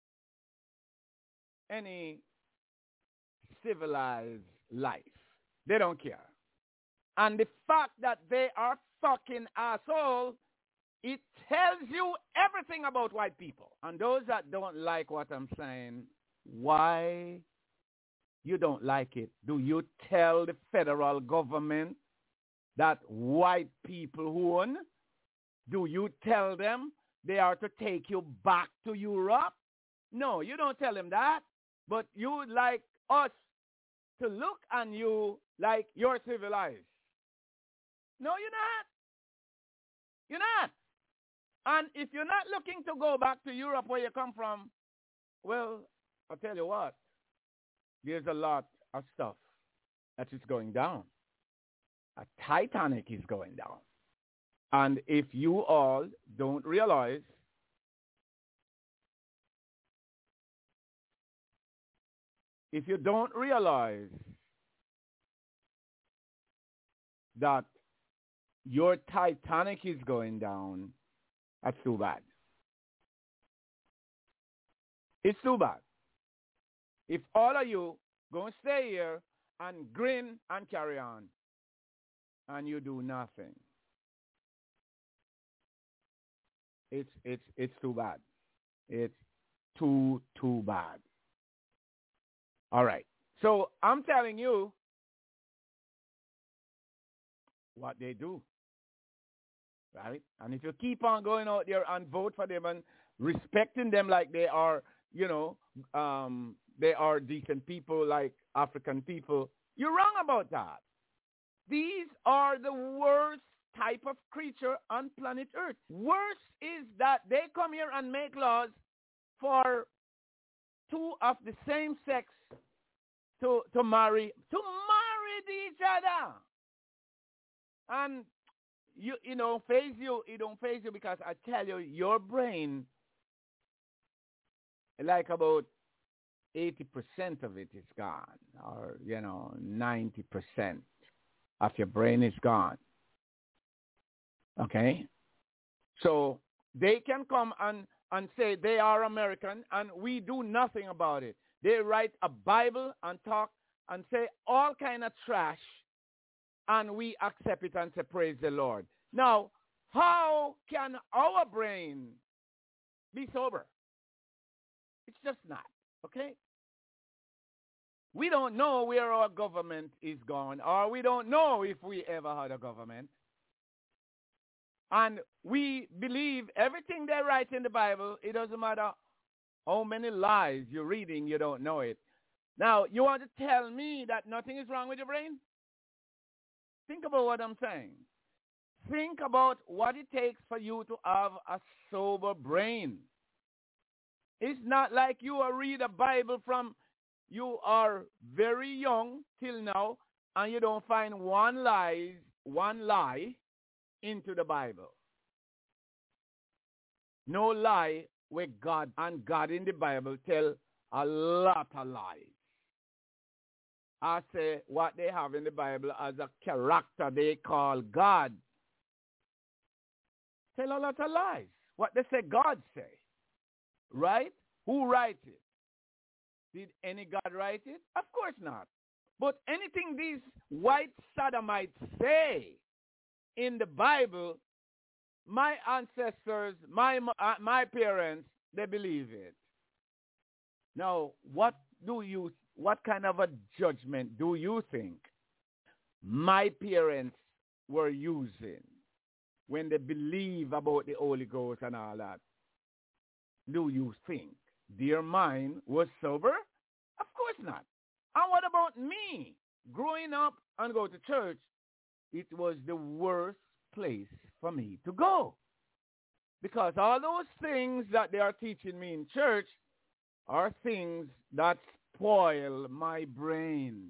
any civilized life. They don't care. And the fact that they are fucking assholes, it tells you everything about white people. And those that don't like what I'm saying, why you don't like it? Do you tell the federal government that white people own? Do you tell them they are to take you back to Europe? No, you don't tell them that. But you would like us to look on you like you're civilized. No, you're not. You're not. And if you're not looking to go back to Europe where you come from, well, I'll tell you what. There's a lot of stuff that is going down. A Titanic is going down. And if you all don't realize, if you don't realize that your Titanic is going down, that's too bad. It's too bad. If all of you go and stay here and grin and carry on, and you do nothing, it's it's it's too bad. It's too too bad. All right. So I'm telling you what they do, right? And if you keep on going out there and vote for them and respecting them like they are, you know, um, they are decent people like African people, you're wrong about that. These are the worst type of creature on planet Earth. Worse is that they come here and make laws for two of the same sex to, to marry, to marry each other. And, you you know, phase you, it don't phase you because I tell you, your brain, like about eighty percent of it is gone, or, you know, ninety percent of your brain is gone. Okay? So they can come and, and say they are American, and we do nothing about it. They write a Bible and talk and say all kind of trash, and we accept it and say, praise the Lord. Now, how can our brain be sober? It's just not, okay? We don't know where our government is going, or we don't know if we ever had a government. And we believe everything they write in the Bible. It doesn't matter how many lies you're reading, you don't know it. Now, you want to tell me that nothing is wrong with your brain? Think about what I'm saying. Think about what it takes for you to have a sober brain. It's not like you will read a Bible from you are very young till now, and you don't find one lie, one lie into the Bible. No lie where God and God in the Bible tell a lot of lies. I say what they have in the Bible as a character they call God. Tell a lot of lies. What they say God say. Right? Who writes it? Did any God write it? Of course not. But anything these white sodomites say in the Bible, my ancestors, my uh, my parents, they believe it. Now, what do you, what kind of a judgment do you think my parents were using when they believe about the Holy Ghost and all that? Do you think their mind was sober? Of course not. And what about me? Growing up and go to church, it was the worst place for me to go. Because all those things that they are teaching me in church are things that spoil my brain.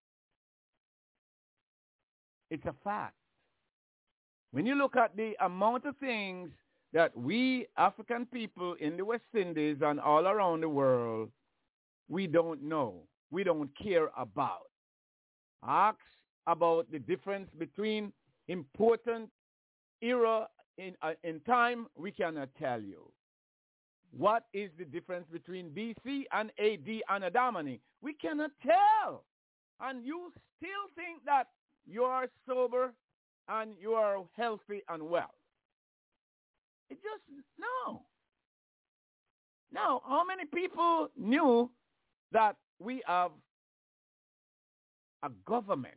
It's a fact. When you look at the amount of things that we African people in the West Indies and all around the world, we don't know, we don't care about. Ask about the difference between important era in, uh, in time, we cannot tell you. What is the difference between B C and A D and Adamani? We cannot tell. And you still think that you are sober and you are healthy and well. It just, no. Now, how many people knew that we have a government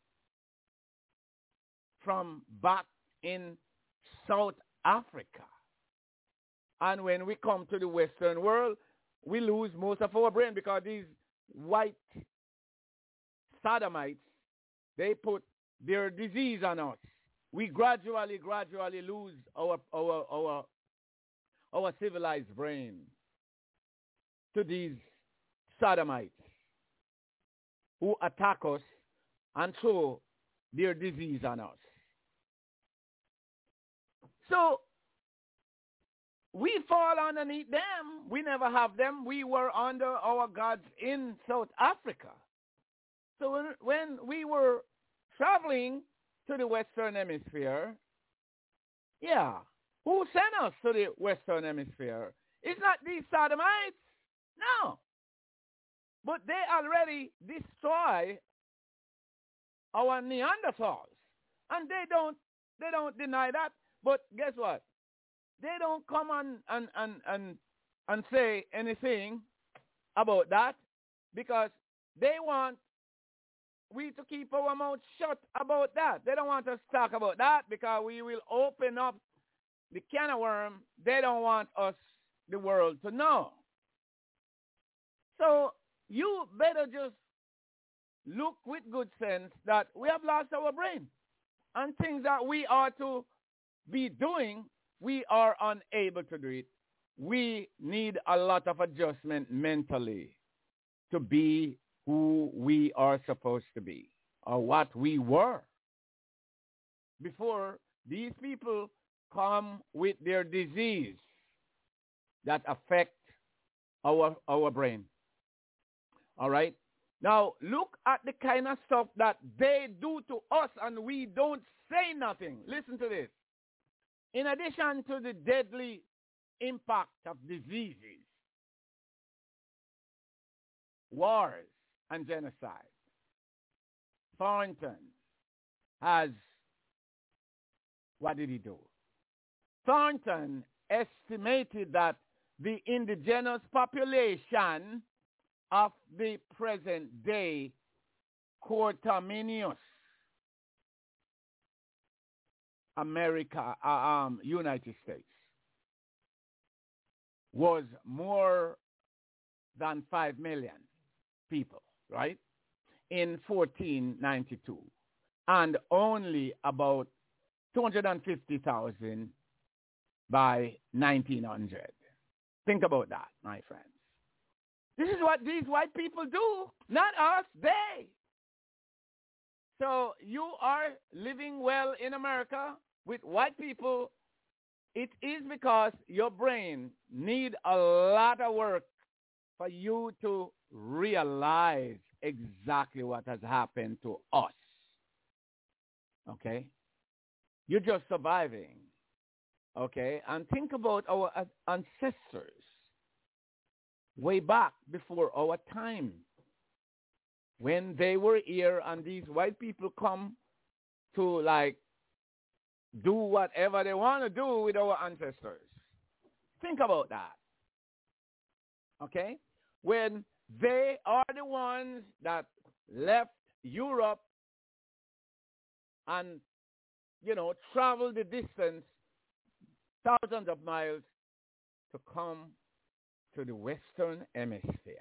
from back in South Africa? And when we come to the Western world, we lose most of our brain because these white sodomites, they put their disease on us. We gradually, gradually lose our our our our civilized brain to these sodomites who attack us and throw their disease on us. So we fall underneath them. We never have them. We were under our gods in South Africa. So when, when we were traveling to the Western Hemisphere, yeah, who sent us to the Western Hemisphere? It's not these sodomites. No. But they already destroy our Neanderthals. And they don't they don't deny that. But guess what? They don't come and, and, and, and, and say anything about that because they want we to keep our mouth shut about that. They don't want us to talk about that because we will open up the can of worm. They don't want us, the world, to know. So you better just look with good sense that we have lost our brain. And things that we are to be doing, we are unable to do it. We need a lot of adjustment mentally to be who we are supposed to be, or what we were, before these people come with their disease that affect our, our brain. All right? Now, look at the kind of stuff that they do to us and we don't say nothing. Listen to this. In addition to the deadly impact of diseases, wars, and genocide, Thornton has, what did he do? Thornton estimated that the indigenous population of the present day Quarterminius America, uh, um, United States, was more than five million people, right, in fourteen ninety-two, and only about two hundred fifty thousand by nineteen hundred. Think about that, my friends. This is what these white people do, not us, they. So you are living well in America with white people. It is because your brain need a lot of work for you to realize exactly what has happened to us. Okay? You're just surviving. Okay? And think about our ancestors way back before our time, when they were here and these white people come to, like, do whatever they want to do with our ancestors. Think about that. Okay? When they are the ones that left Europe and, you know, traveled the distance, thousands of miles, to come to the Western Hemisphere.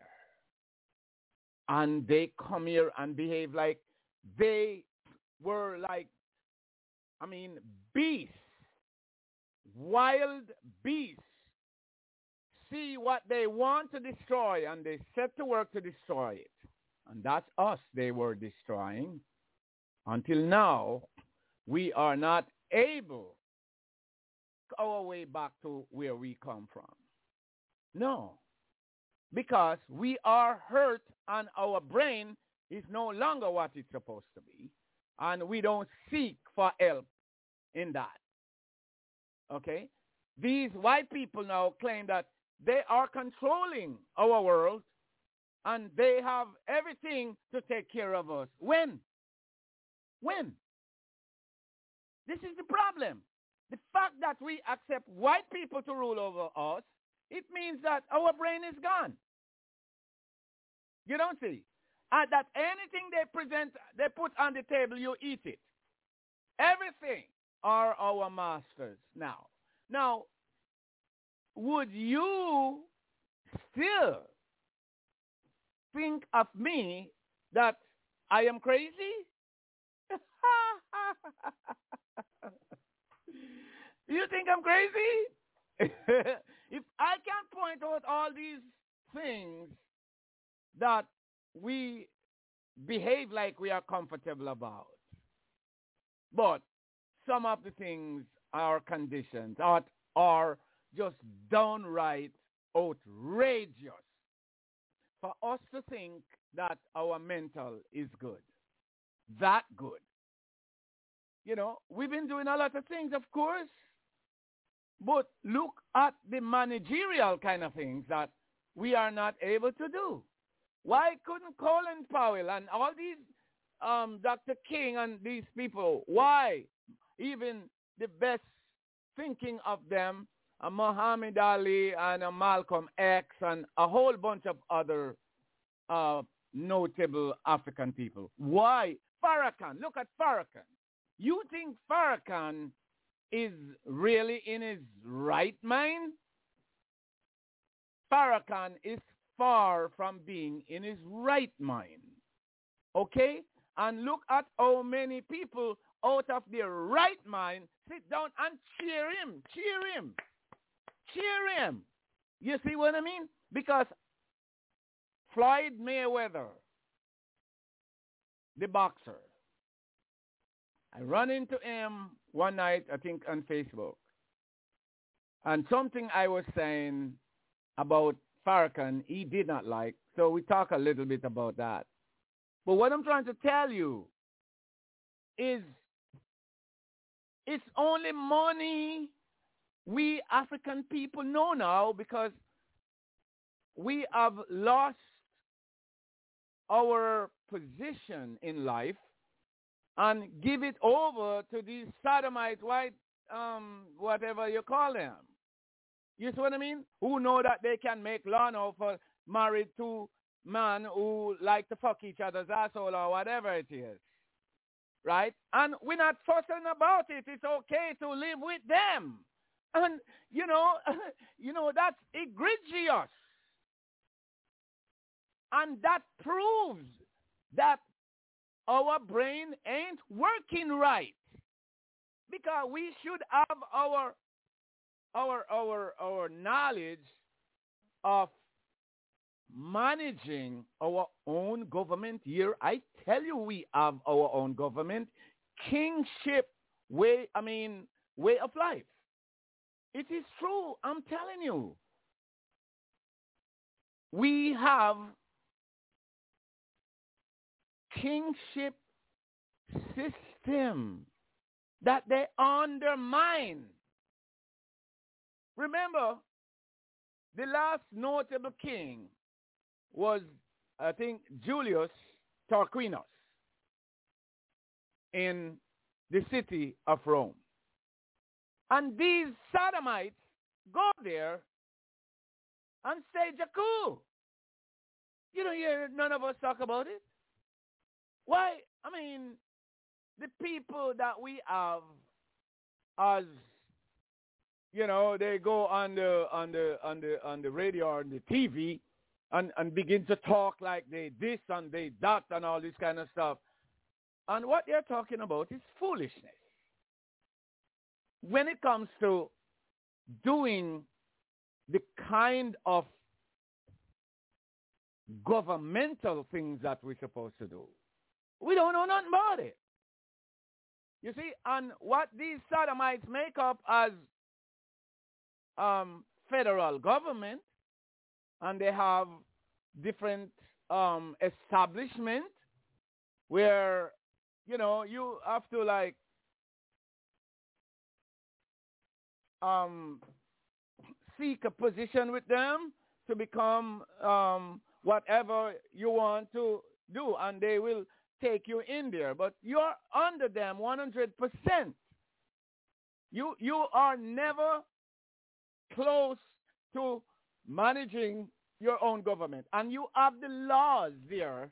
And they come here and behave like they were like, I mean, beasts, wild beasts. See what they want to destroy, and they set to work to destroy it. And that's us they were destroying. Until now, we are not able to go our way back to where we come from. No. Because we are hurt and our brain is no longer what it's supposed to be. And we don't seek for help in that. Okay? These white people now claim that they are controlling our world and they have everything to take care of us. When? When? This is the problem. The fact that we accept white people to rule over us, it means that our brain is gone. You don't see? And that anything they present, they put on the table, you eat it. Everything are our masters now. Now, would you still think of me that I am crazy? You think I'm crazy? If I can point out all these things that we behave like we are comfortable about, but some of the things are conditions are, are just downright outrageous for us to think that our mental is good, that good. You know, we've been doing a lot of things, of course, but look at the managerial kind of things that we are not able to do. Why couldn't Colin Powell and all these, um, Doctor King and these people, why even the best thinking of them, a Muhammad Ali and a Malcolm X and a whole bunch of other uh, notable African people. Why? Farrakhan. Look at Farrakhan. You think Farrakhan is really in his right mind? Farrakhan is far from being in his right mind. Okay? And look at how many people out of their right mind sit down and cheer him. Cheer him. Cheer him. You see what I mean? Because Floyd Mayweather, the boxer, I run into him one night, I think, on Facebook. And something I was saying about Farrakhan, he did not like. So we talk a little bit about that. But what I'm trying to tell you is it's only money we African people know now, because we have lost our position in life and give it over to these sodomite white, um, whatever you call them. You see what I mean? Who know that they can make law now for married to men who like to fuck each other's asshole or whatever it is. Right? And we're not fussing about it. It's okay to live with them. And, you know, you know, that's egregious. And that proves that our brain ain't working right. Because we should have our our our our knowledge of managing our own government here. I tell you, we have our own government. Kingship way, I mean, way of life. It is true. I'm telling you. We have kingship system that they undermine. Remember, the last notable king was, I think, Julius Tarquinius in the city of Rome. And these sodomites go there and say, Jaku. You don't hear none of us talk about it. Why? I mean, the people that we have as, you know, they go on the on the on the on the radio or on the T V and, and begin to talk like they this and they that and all this kind of stuff. And what they're talking about is foolishness. When it comes to doing the kind of governmental things that we're supposed to do, we don't know nothing about it. You see, and what these sodomites make up as um, federal government, and they have different um, establishments where, you know, you have to like um, seek a position with them to become um, whatever you want to do, and they will take you in there. But you're under them one hundred percent. You, you are never close to managing your own government. And you have the laws there.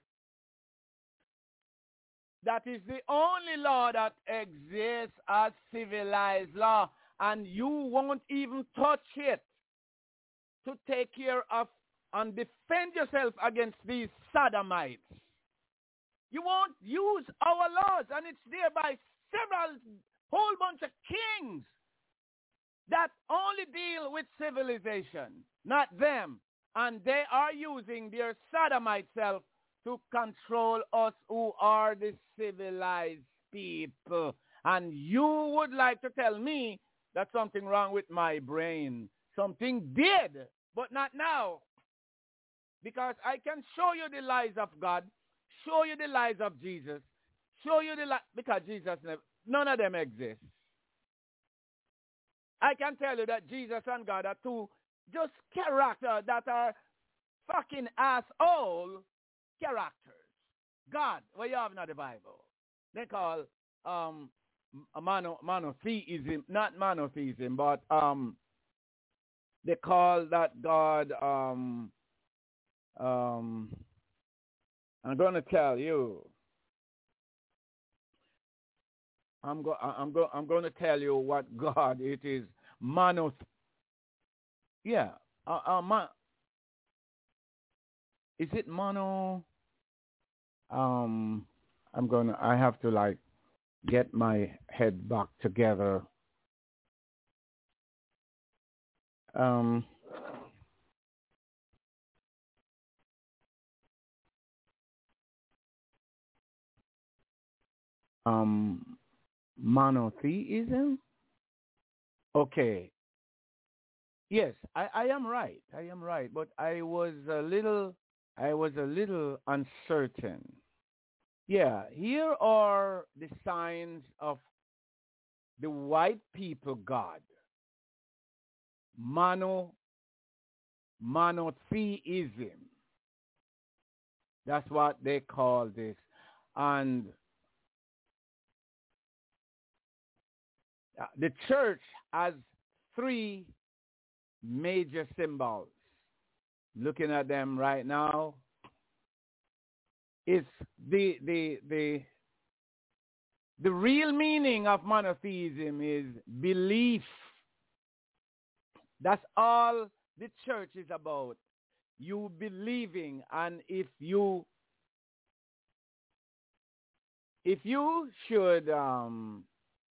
That is the only law that exists as civilized law. And you won't even touch it to take care of and defend yourself against these sodomites. You won't use our laws, and it's there by several, whole bunch of kings that only deal with civilization, not them. And they are using their sodomite self to control us who are the civilized people. And you would like to tell me that something wrong with my brain. Something did, but not now. Because I can show you the lies of God, show you the lies of Jesus, show you the lies, because Jesus, never, none of them exist. I can tell you that Jesus and God are two just characters that are fucking asshole characters. God, what you have in the Bible, they call um, mono, monotheism, not monotheism, but um, they call that God, um, um, I'm going to tell you. I'm go. I'm go. I'm going to tell you what God it is. Mono. Yeah. Uh, uh, ma- is it mono? Um. I'm gonna. I have to like get my head back together. Um. Um. Monotheism. Okay. Yes, I, I am right. I am right. But I was a little I was a little uncertain. Yeah, here are the signs of the white people God. Mono monotheism. That's what they call this. And uh, the church has three major symbols. Looking at them right now, it's the the the the real meaning of monotheism is belief. That's all the church is about. You believing, and if you if you should um,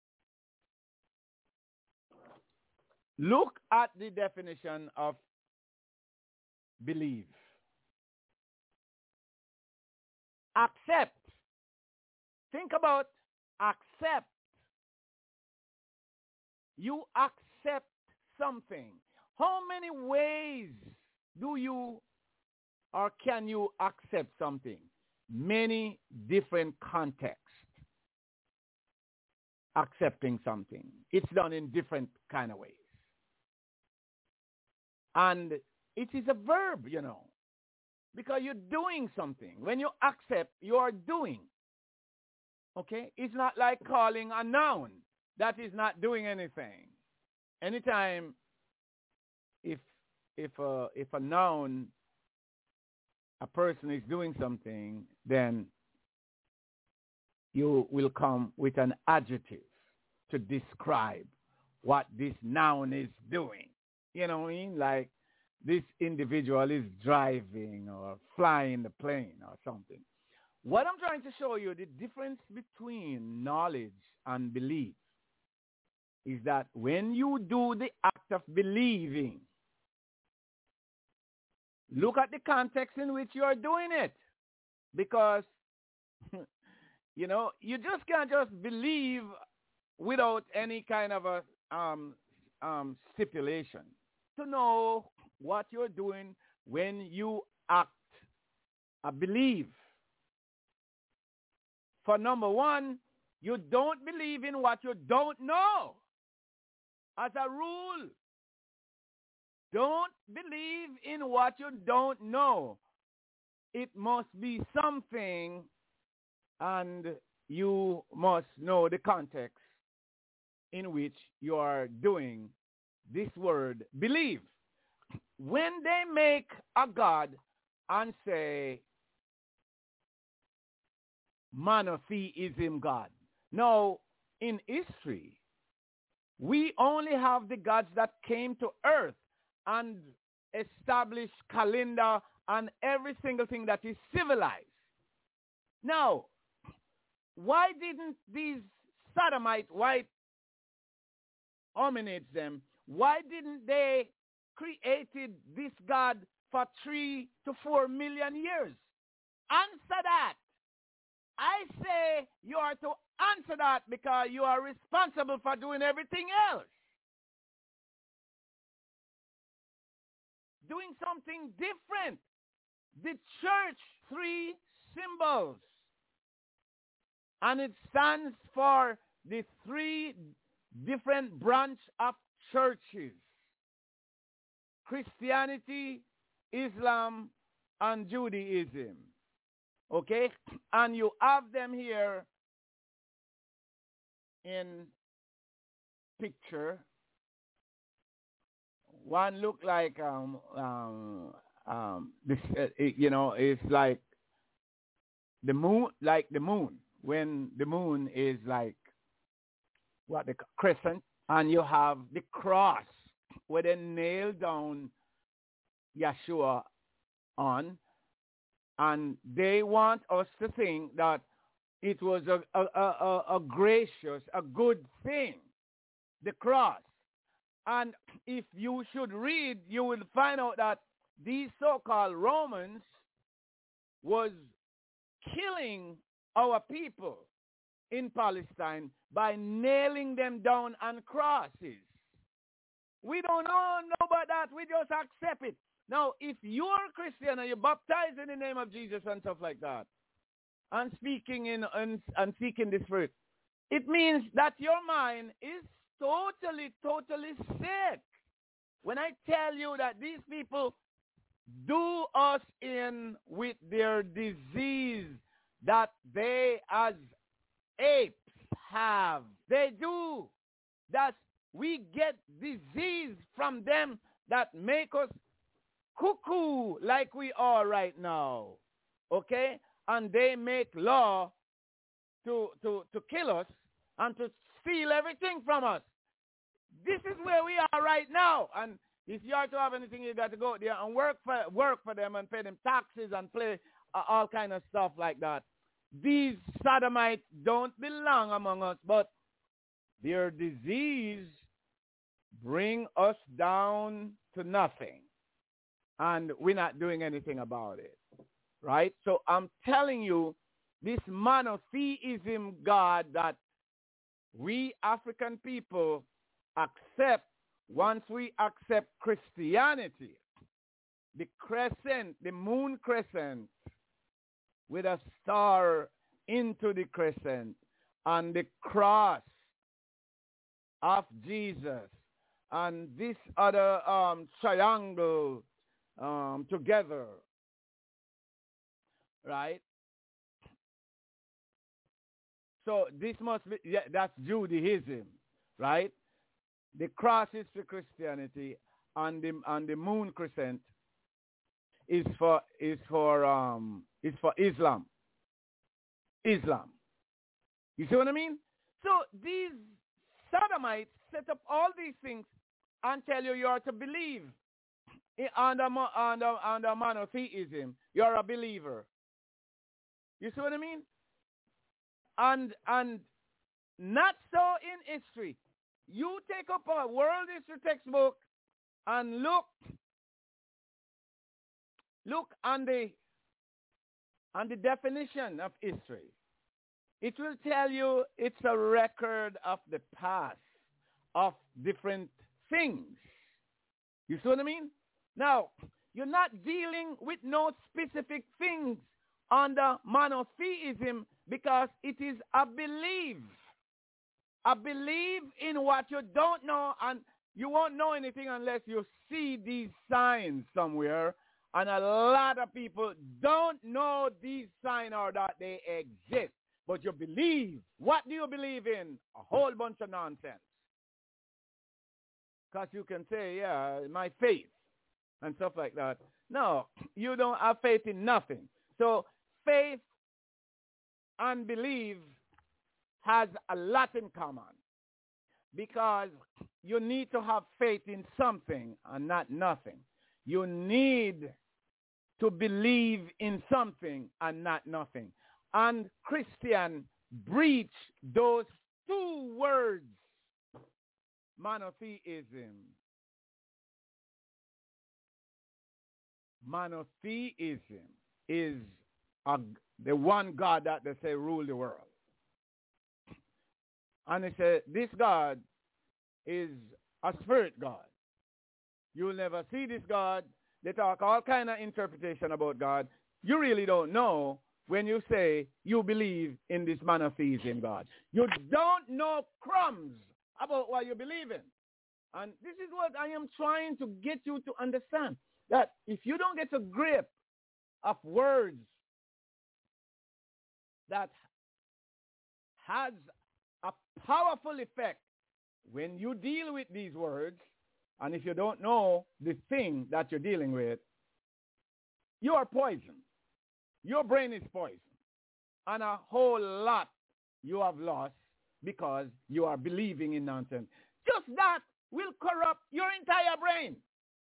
look at the definition of believe. Accept. Think about accept. You accept something. How many ways do you or can you accept something? Many different contexts. Accepting something. It's done in different kind of ways. And it is a verb, you know. Because you're doing something. When you accept, you are doing. Okay? It's not like calling a noun that is not doing anything. Anytime if if a, if a noun, a person is doing something, then you will come with an adjective to describe what this noun is doing. You know what I mean? Like, this individual is driving or flying the plane or something. What I'm trying to show you, the difference between knowledge and belief, is that when you do the act of believing, look at the context in which you are doing it. Because, you know, you just can't just believe without any kind of a um, um, stipulation. To know what you're doing when you act, uh, believe. For number one, you don't believe in what you don't know. As a rule, don't believe in what you don't know. It must be something, and you must know the context in which you are doing this word, believe. When they make a God and say monotheism God. Now, in history, we only have the gods that came to earth and established calendar and every single thing that is civilized. Now, why didn't these sodomite white hominids them, why didn't they created this God for three to four million years? Answer that. I say you are to answer that because you are responsible for doing everything else. Doing something different. The church, three symbols. And it stands for the three different branch of churches. Christianity, Islam, and Judaism. Okay? And you have them here in picture. One look like, um, um, um, this, uh, it, you know, it's like the moon, like the moon, when the moon is like what the crescent, and you have the cross where they nail down Yeshua on, and they want us to think that it was a, a, a, a gracious, a good thing, the cross. And if you should read, you will find out that these so-called Romans was killing our people in Palestine by nailing them down on crosses. We don't know, know about that. We just accept it. Now, if you're a Christian and you're baptized in the name of Jesus and stuff like that, and speaking in and, and seeking the Spirit, it means that your mind is totally, totally sick. When I tell you that these people do us in with their disease that they as apes have, they do. That we get disease from them that make us cuckoo like we are right now. Okay? And they make law to, to, to kill us and to steal everything from us. This is where we are right now. And if you are to have anything, you got to go there and work for work for them and pay them taxes and play uh, all kind of stuff like that. These sodomites don't belong among us, but their disease bring us down to nothing. And we're not doing anything about it. Right? So I'm telling you, this monotheism God that we African people accept, once we accept Christianity, the crescent, the moon crescent, with a star into the crescent, and the cross of Jesus, and this other um, triangle um, together, right? So this must be, yeah, that's Judaism, right? The cross is for Christianity, and the and the moon crescent is for is for um is for Islam. Islam. You see what I mean? So these sodomites set up all these things and tell you you are to believe in, under under under monotheism. You're a believer. You see what I mean? And and not so in history. You take up a world history textbook and look look on the on the definition of history. It will tell you it's a record of the past of different things. You see what I mean? Now, you're not dealing with no specific things under monotheism because it is a belief. A belief in what you don't know, and you won't know anything unless you see these signs somewhere. And a lot of people don't know these signs or that they exist. But you believe. What do you believe in? A whole bunch of nonsense. Because you can say, yeah, my faith and stuff like that. No, you don't have faith in nothing. So faith and belief has a lot in common, because you need to have faith in something and not nothing. You need to believe in something and not nothing. And Christian breach those two words, monotheism. Monotheism is a, the one God that they say rule the world. And they say this God is a spirit God. You'll never see this God. They talk all kind of interpretation about God. You really don't know when you say you believe in this monotheism God. You don't know crumbs about what you believe in. And this is what I am trying to get you to understand. That if you don't get a grip of words that has a powerful effect when you deal with these words, and if you don't know the thing that you're dealing with, you are poisoned. Your brain is poisoned. and a whole lot you have lost because you are believing in nonsense. Just that will corrupt your entire brain.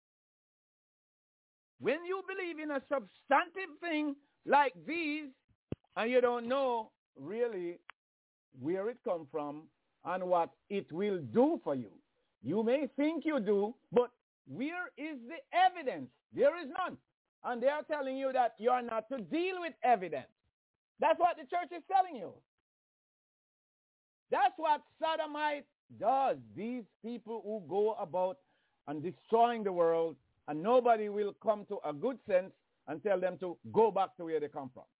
When you believe in a substantive thing like these, and you don't know really where it comes from and what it will do for you, you may think you do, but where is the evidence? There is none. And they are telling you that you are not to deal with evidence. That's what the church is telling you. That's what sodomite does. These people who go about and destroying the world, and nobody will come to a good sense and tell them to go back to where they come from.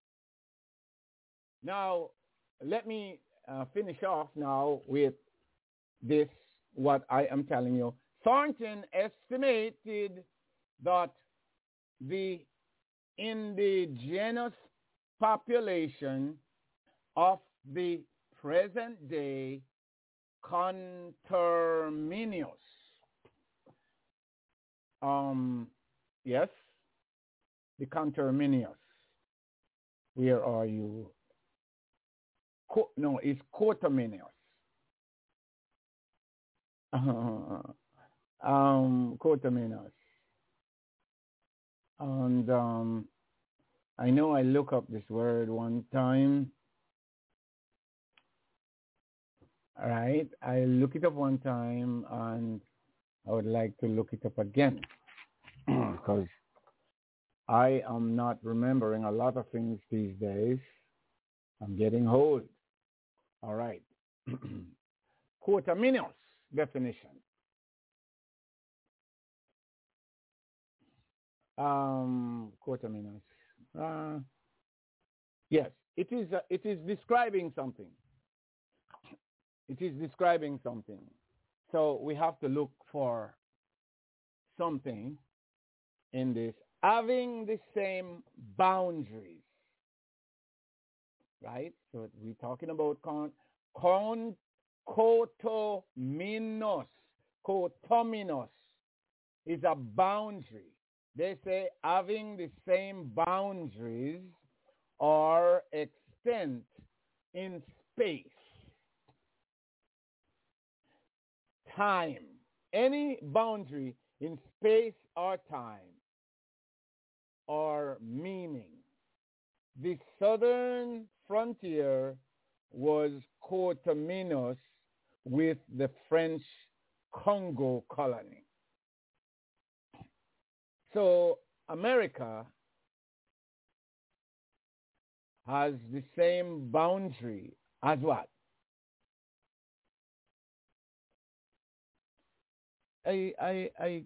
Now, let me uh, finish off now with this, what I am telling you. Thornton estimated that the indigenous population of the present day conterminous. Um, yes, the conterminous. Where are you? Co- no, it's coterminous. Uh, um, coterminous. And um, I know I look up this word one time. All right, I look it up one time, and I would like to look it up again because I am not remembering a lot of things these days. I'm getting old. All right. Coterminous definition. Um, coterminous. Uh, yes, it is. Uh, it is describing something. It is describing something. So we have to look for something in this. Having the same boundaries, right? So we're talking about con, con, coterminous. Coterminous is a boundary. They say having the same boundaries or extent in space, time, any boundary in space or time or meaning. The southern frontier was coterminous with the French Congo colony. So America has the same boundary as what? I, I, I,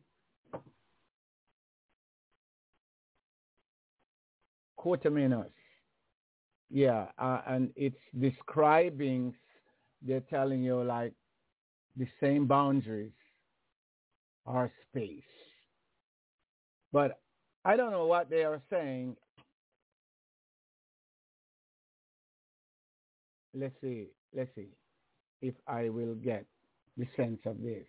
coterminous. Yeah, uh, and it's describing, they're telling you like the same boundaries are space. But I don't know what they are saying. Let's see, let's see if I will get the sense of this.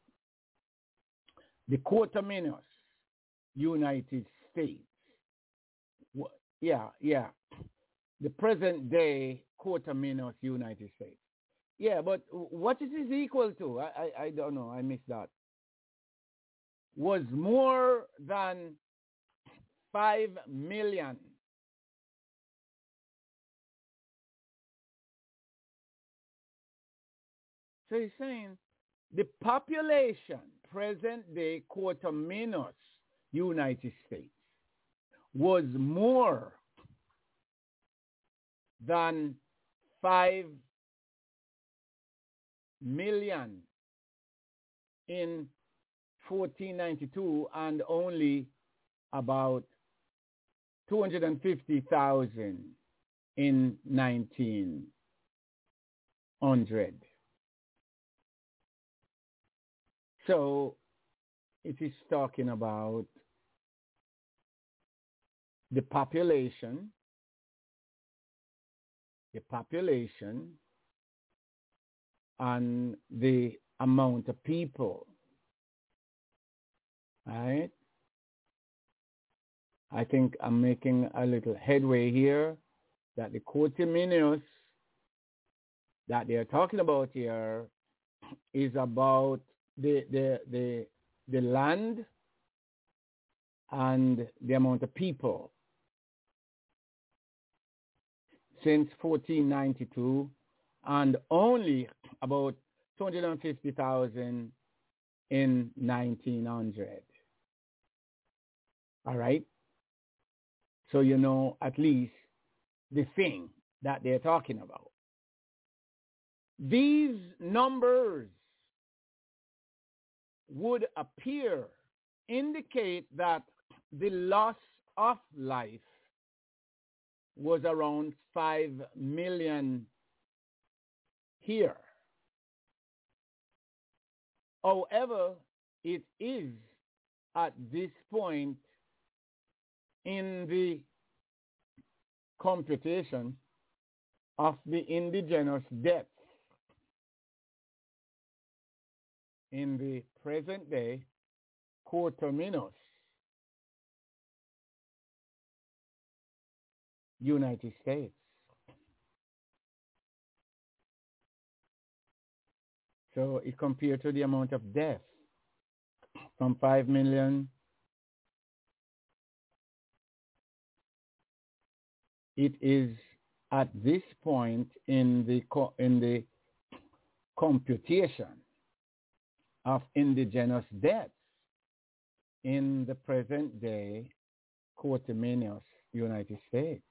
The coterminous United States. Yeah, yeah. The present day coterminous United States. Yeah, but what is this equal to? I, I, I don't know. I missed that. Was more than five million. So he's saying the population, present day coterminous United States, was more than five million in fourteen ninety-two and only about two hundred fifty thousand in nineteen hundred. So it is talking about the population, the population and the amount of people, right? I think I'm making a little headway here. that the Coterminous that they're talking about here is about the the the the land and the amount of people since fourteen ninety-two, and only about two hundred fifty thousand in nineteen hundred. All right? So you know at least the thing that they're talking about. These numbers would appear, indicate that the loss of life was around five million here. However, it is at this point in the computation of the indigenous deaths in the present day Coterminous, United States. So it compared to the amount of death from five million. It is at this point in the co- in the computation of indigenous deaths in the present day Coterminous, United States.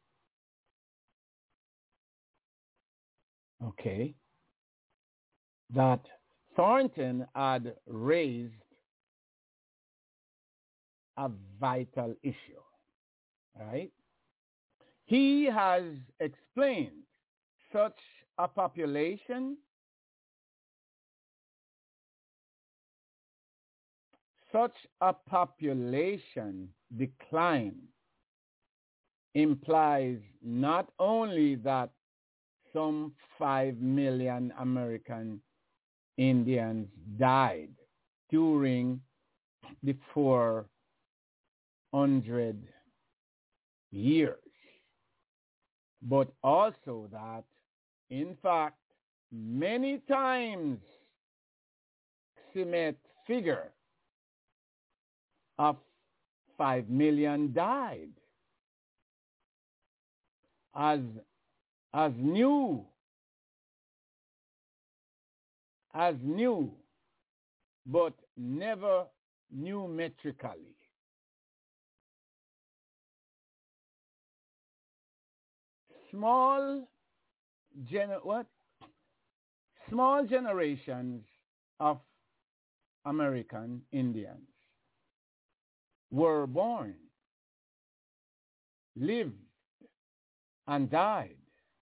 Okay. That Thornton had raised a vital issue, right? He has explained such a population, such a population decline implies not only that some five million American Indians died during the four hundred years, but also that, in fact, many times estimate figure of five million died as as new as new but never numerically. Small gener what? Small generations of American Indians were born, lived, and died.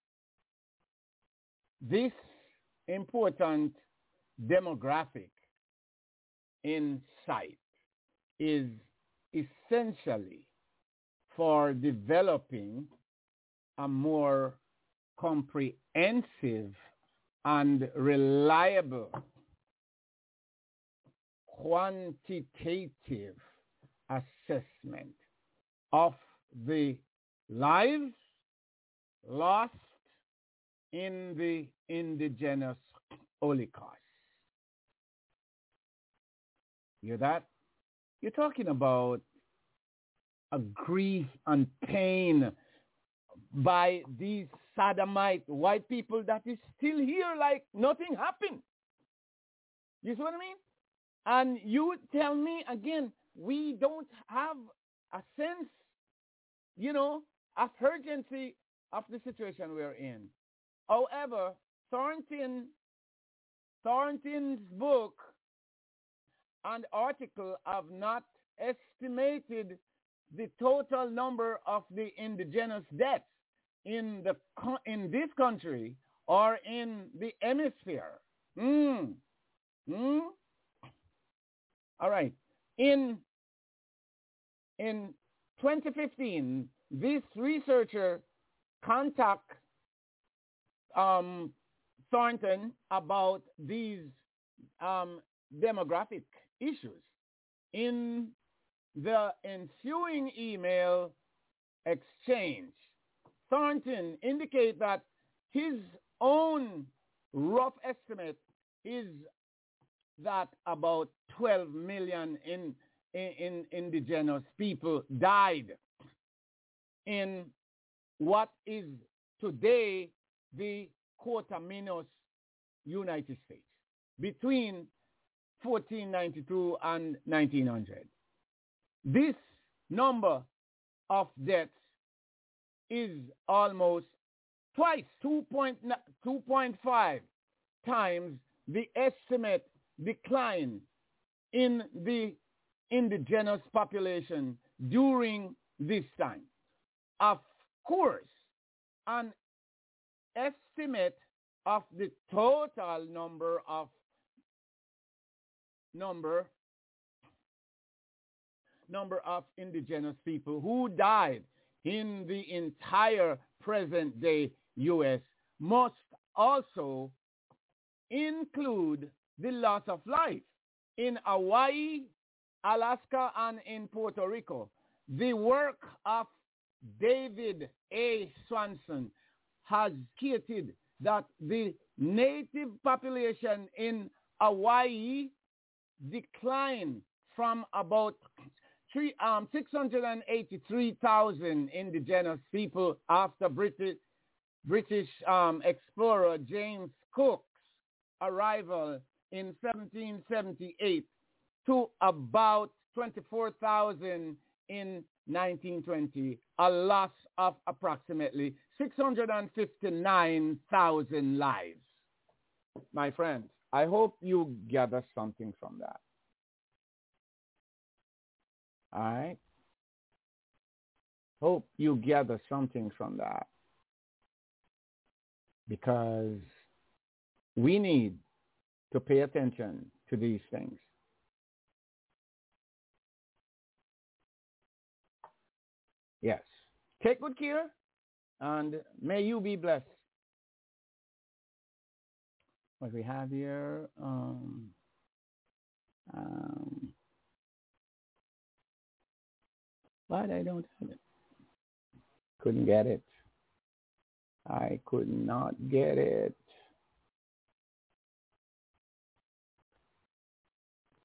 This important demographic insight is essentially for developing a more comprehensive and reliable quantitative assessment of the lives lost in the indigenous Holocaust. You hear that? You're talking about a grief and pain by these sodomite white people that is still here like nothing happened. You see what I mean? And you tell me again, we don't have a sense, you know, of urgency of the situation we're in. However, Thornton, Thornton's book and article have not estimated the total number of the indigenous deaths in the in this country or in the hemisphere. Mm. Mm. All right. In in twenty fifteen, this researcher contacted um, Thornton about these um, demographic issues. In the ensuing email exchange, Thornton indicate that his own rough estimate is that about twelve million in, in, in indigenous people died in what is today the Cotaminous United States between fourteen ninety-two and nineteen hundred. This number of deaths is almost twice, two point five times the estimate decline in the indigenous population during this time. Of course, an estimate of the total number of number number of indigenous people who died in the entire present-day U S must also include the loss of life in Hawaii, Alaska, and in Puerto Rico. The work of David A. Swanson has stated that the native population in Hawaii declined from about three, um, six hundred eighty-three thousand indigenous people after British, British um, explorer James Cook's arrival in seventeen seventy-eight to about twenty-four thousand in nineteen twenty, a loss of approximately six hundred fifty-nine thousand lives. My friends, I hope you gather something from that. All right? Hope you gather something from that. Because we need to pay attention to these things. Yes. Take good care, and may you be blessed. What we have here, um, um, but I don't have it. Couldn't get it. I could not get it.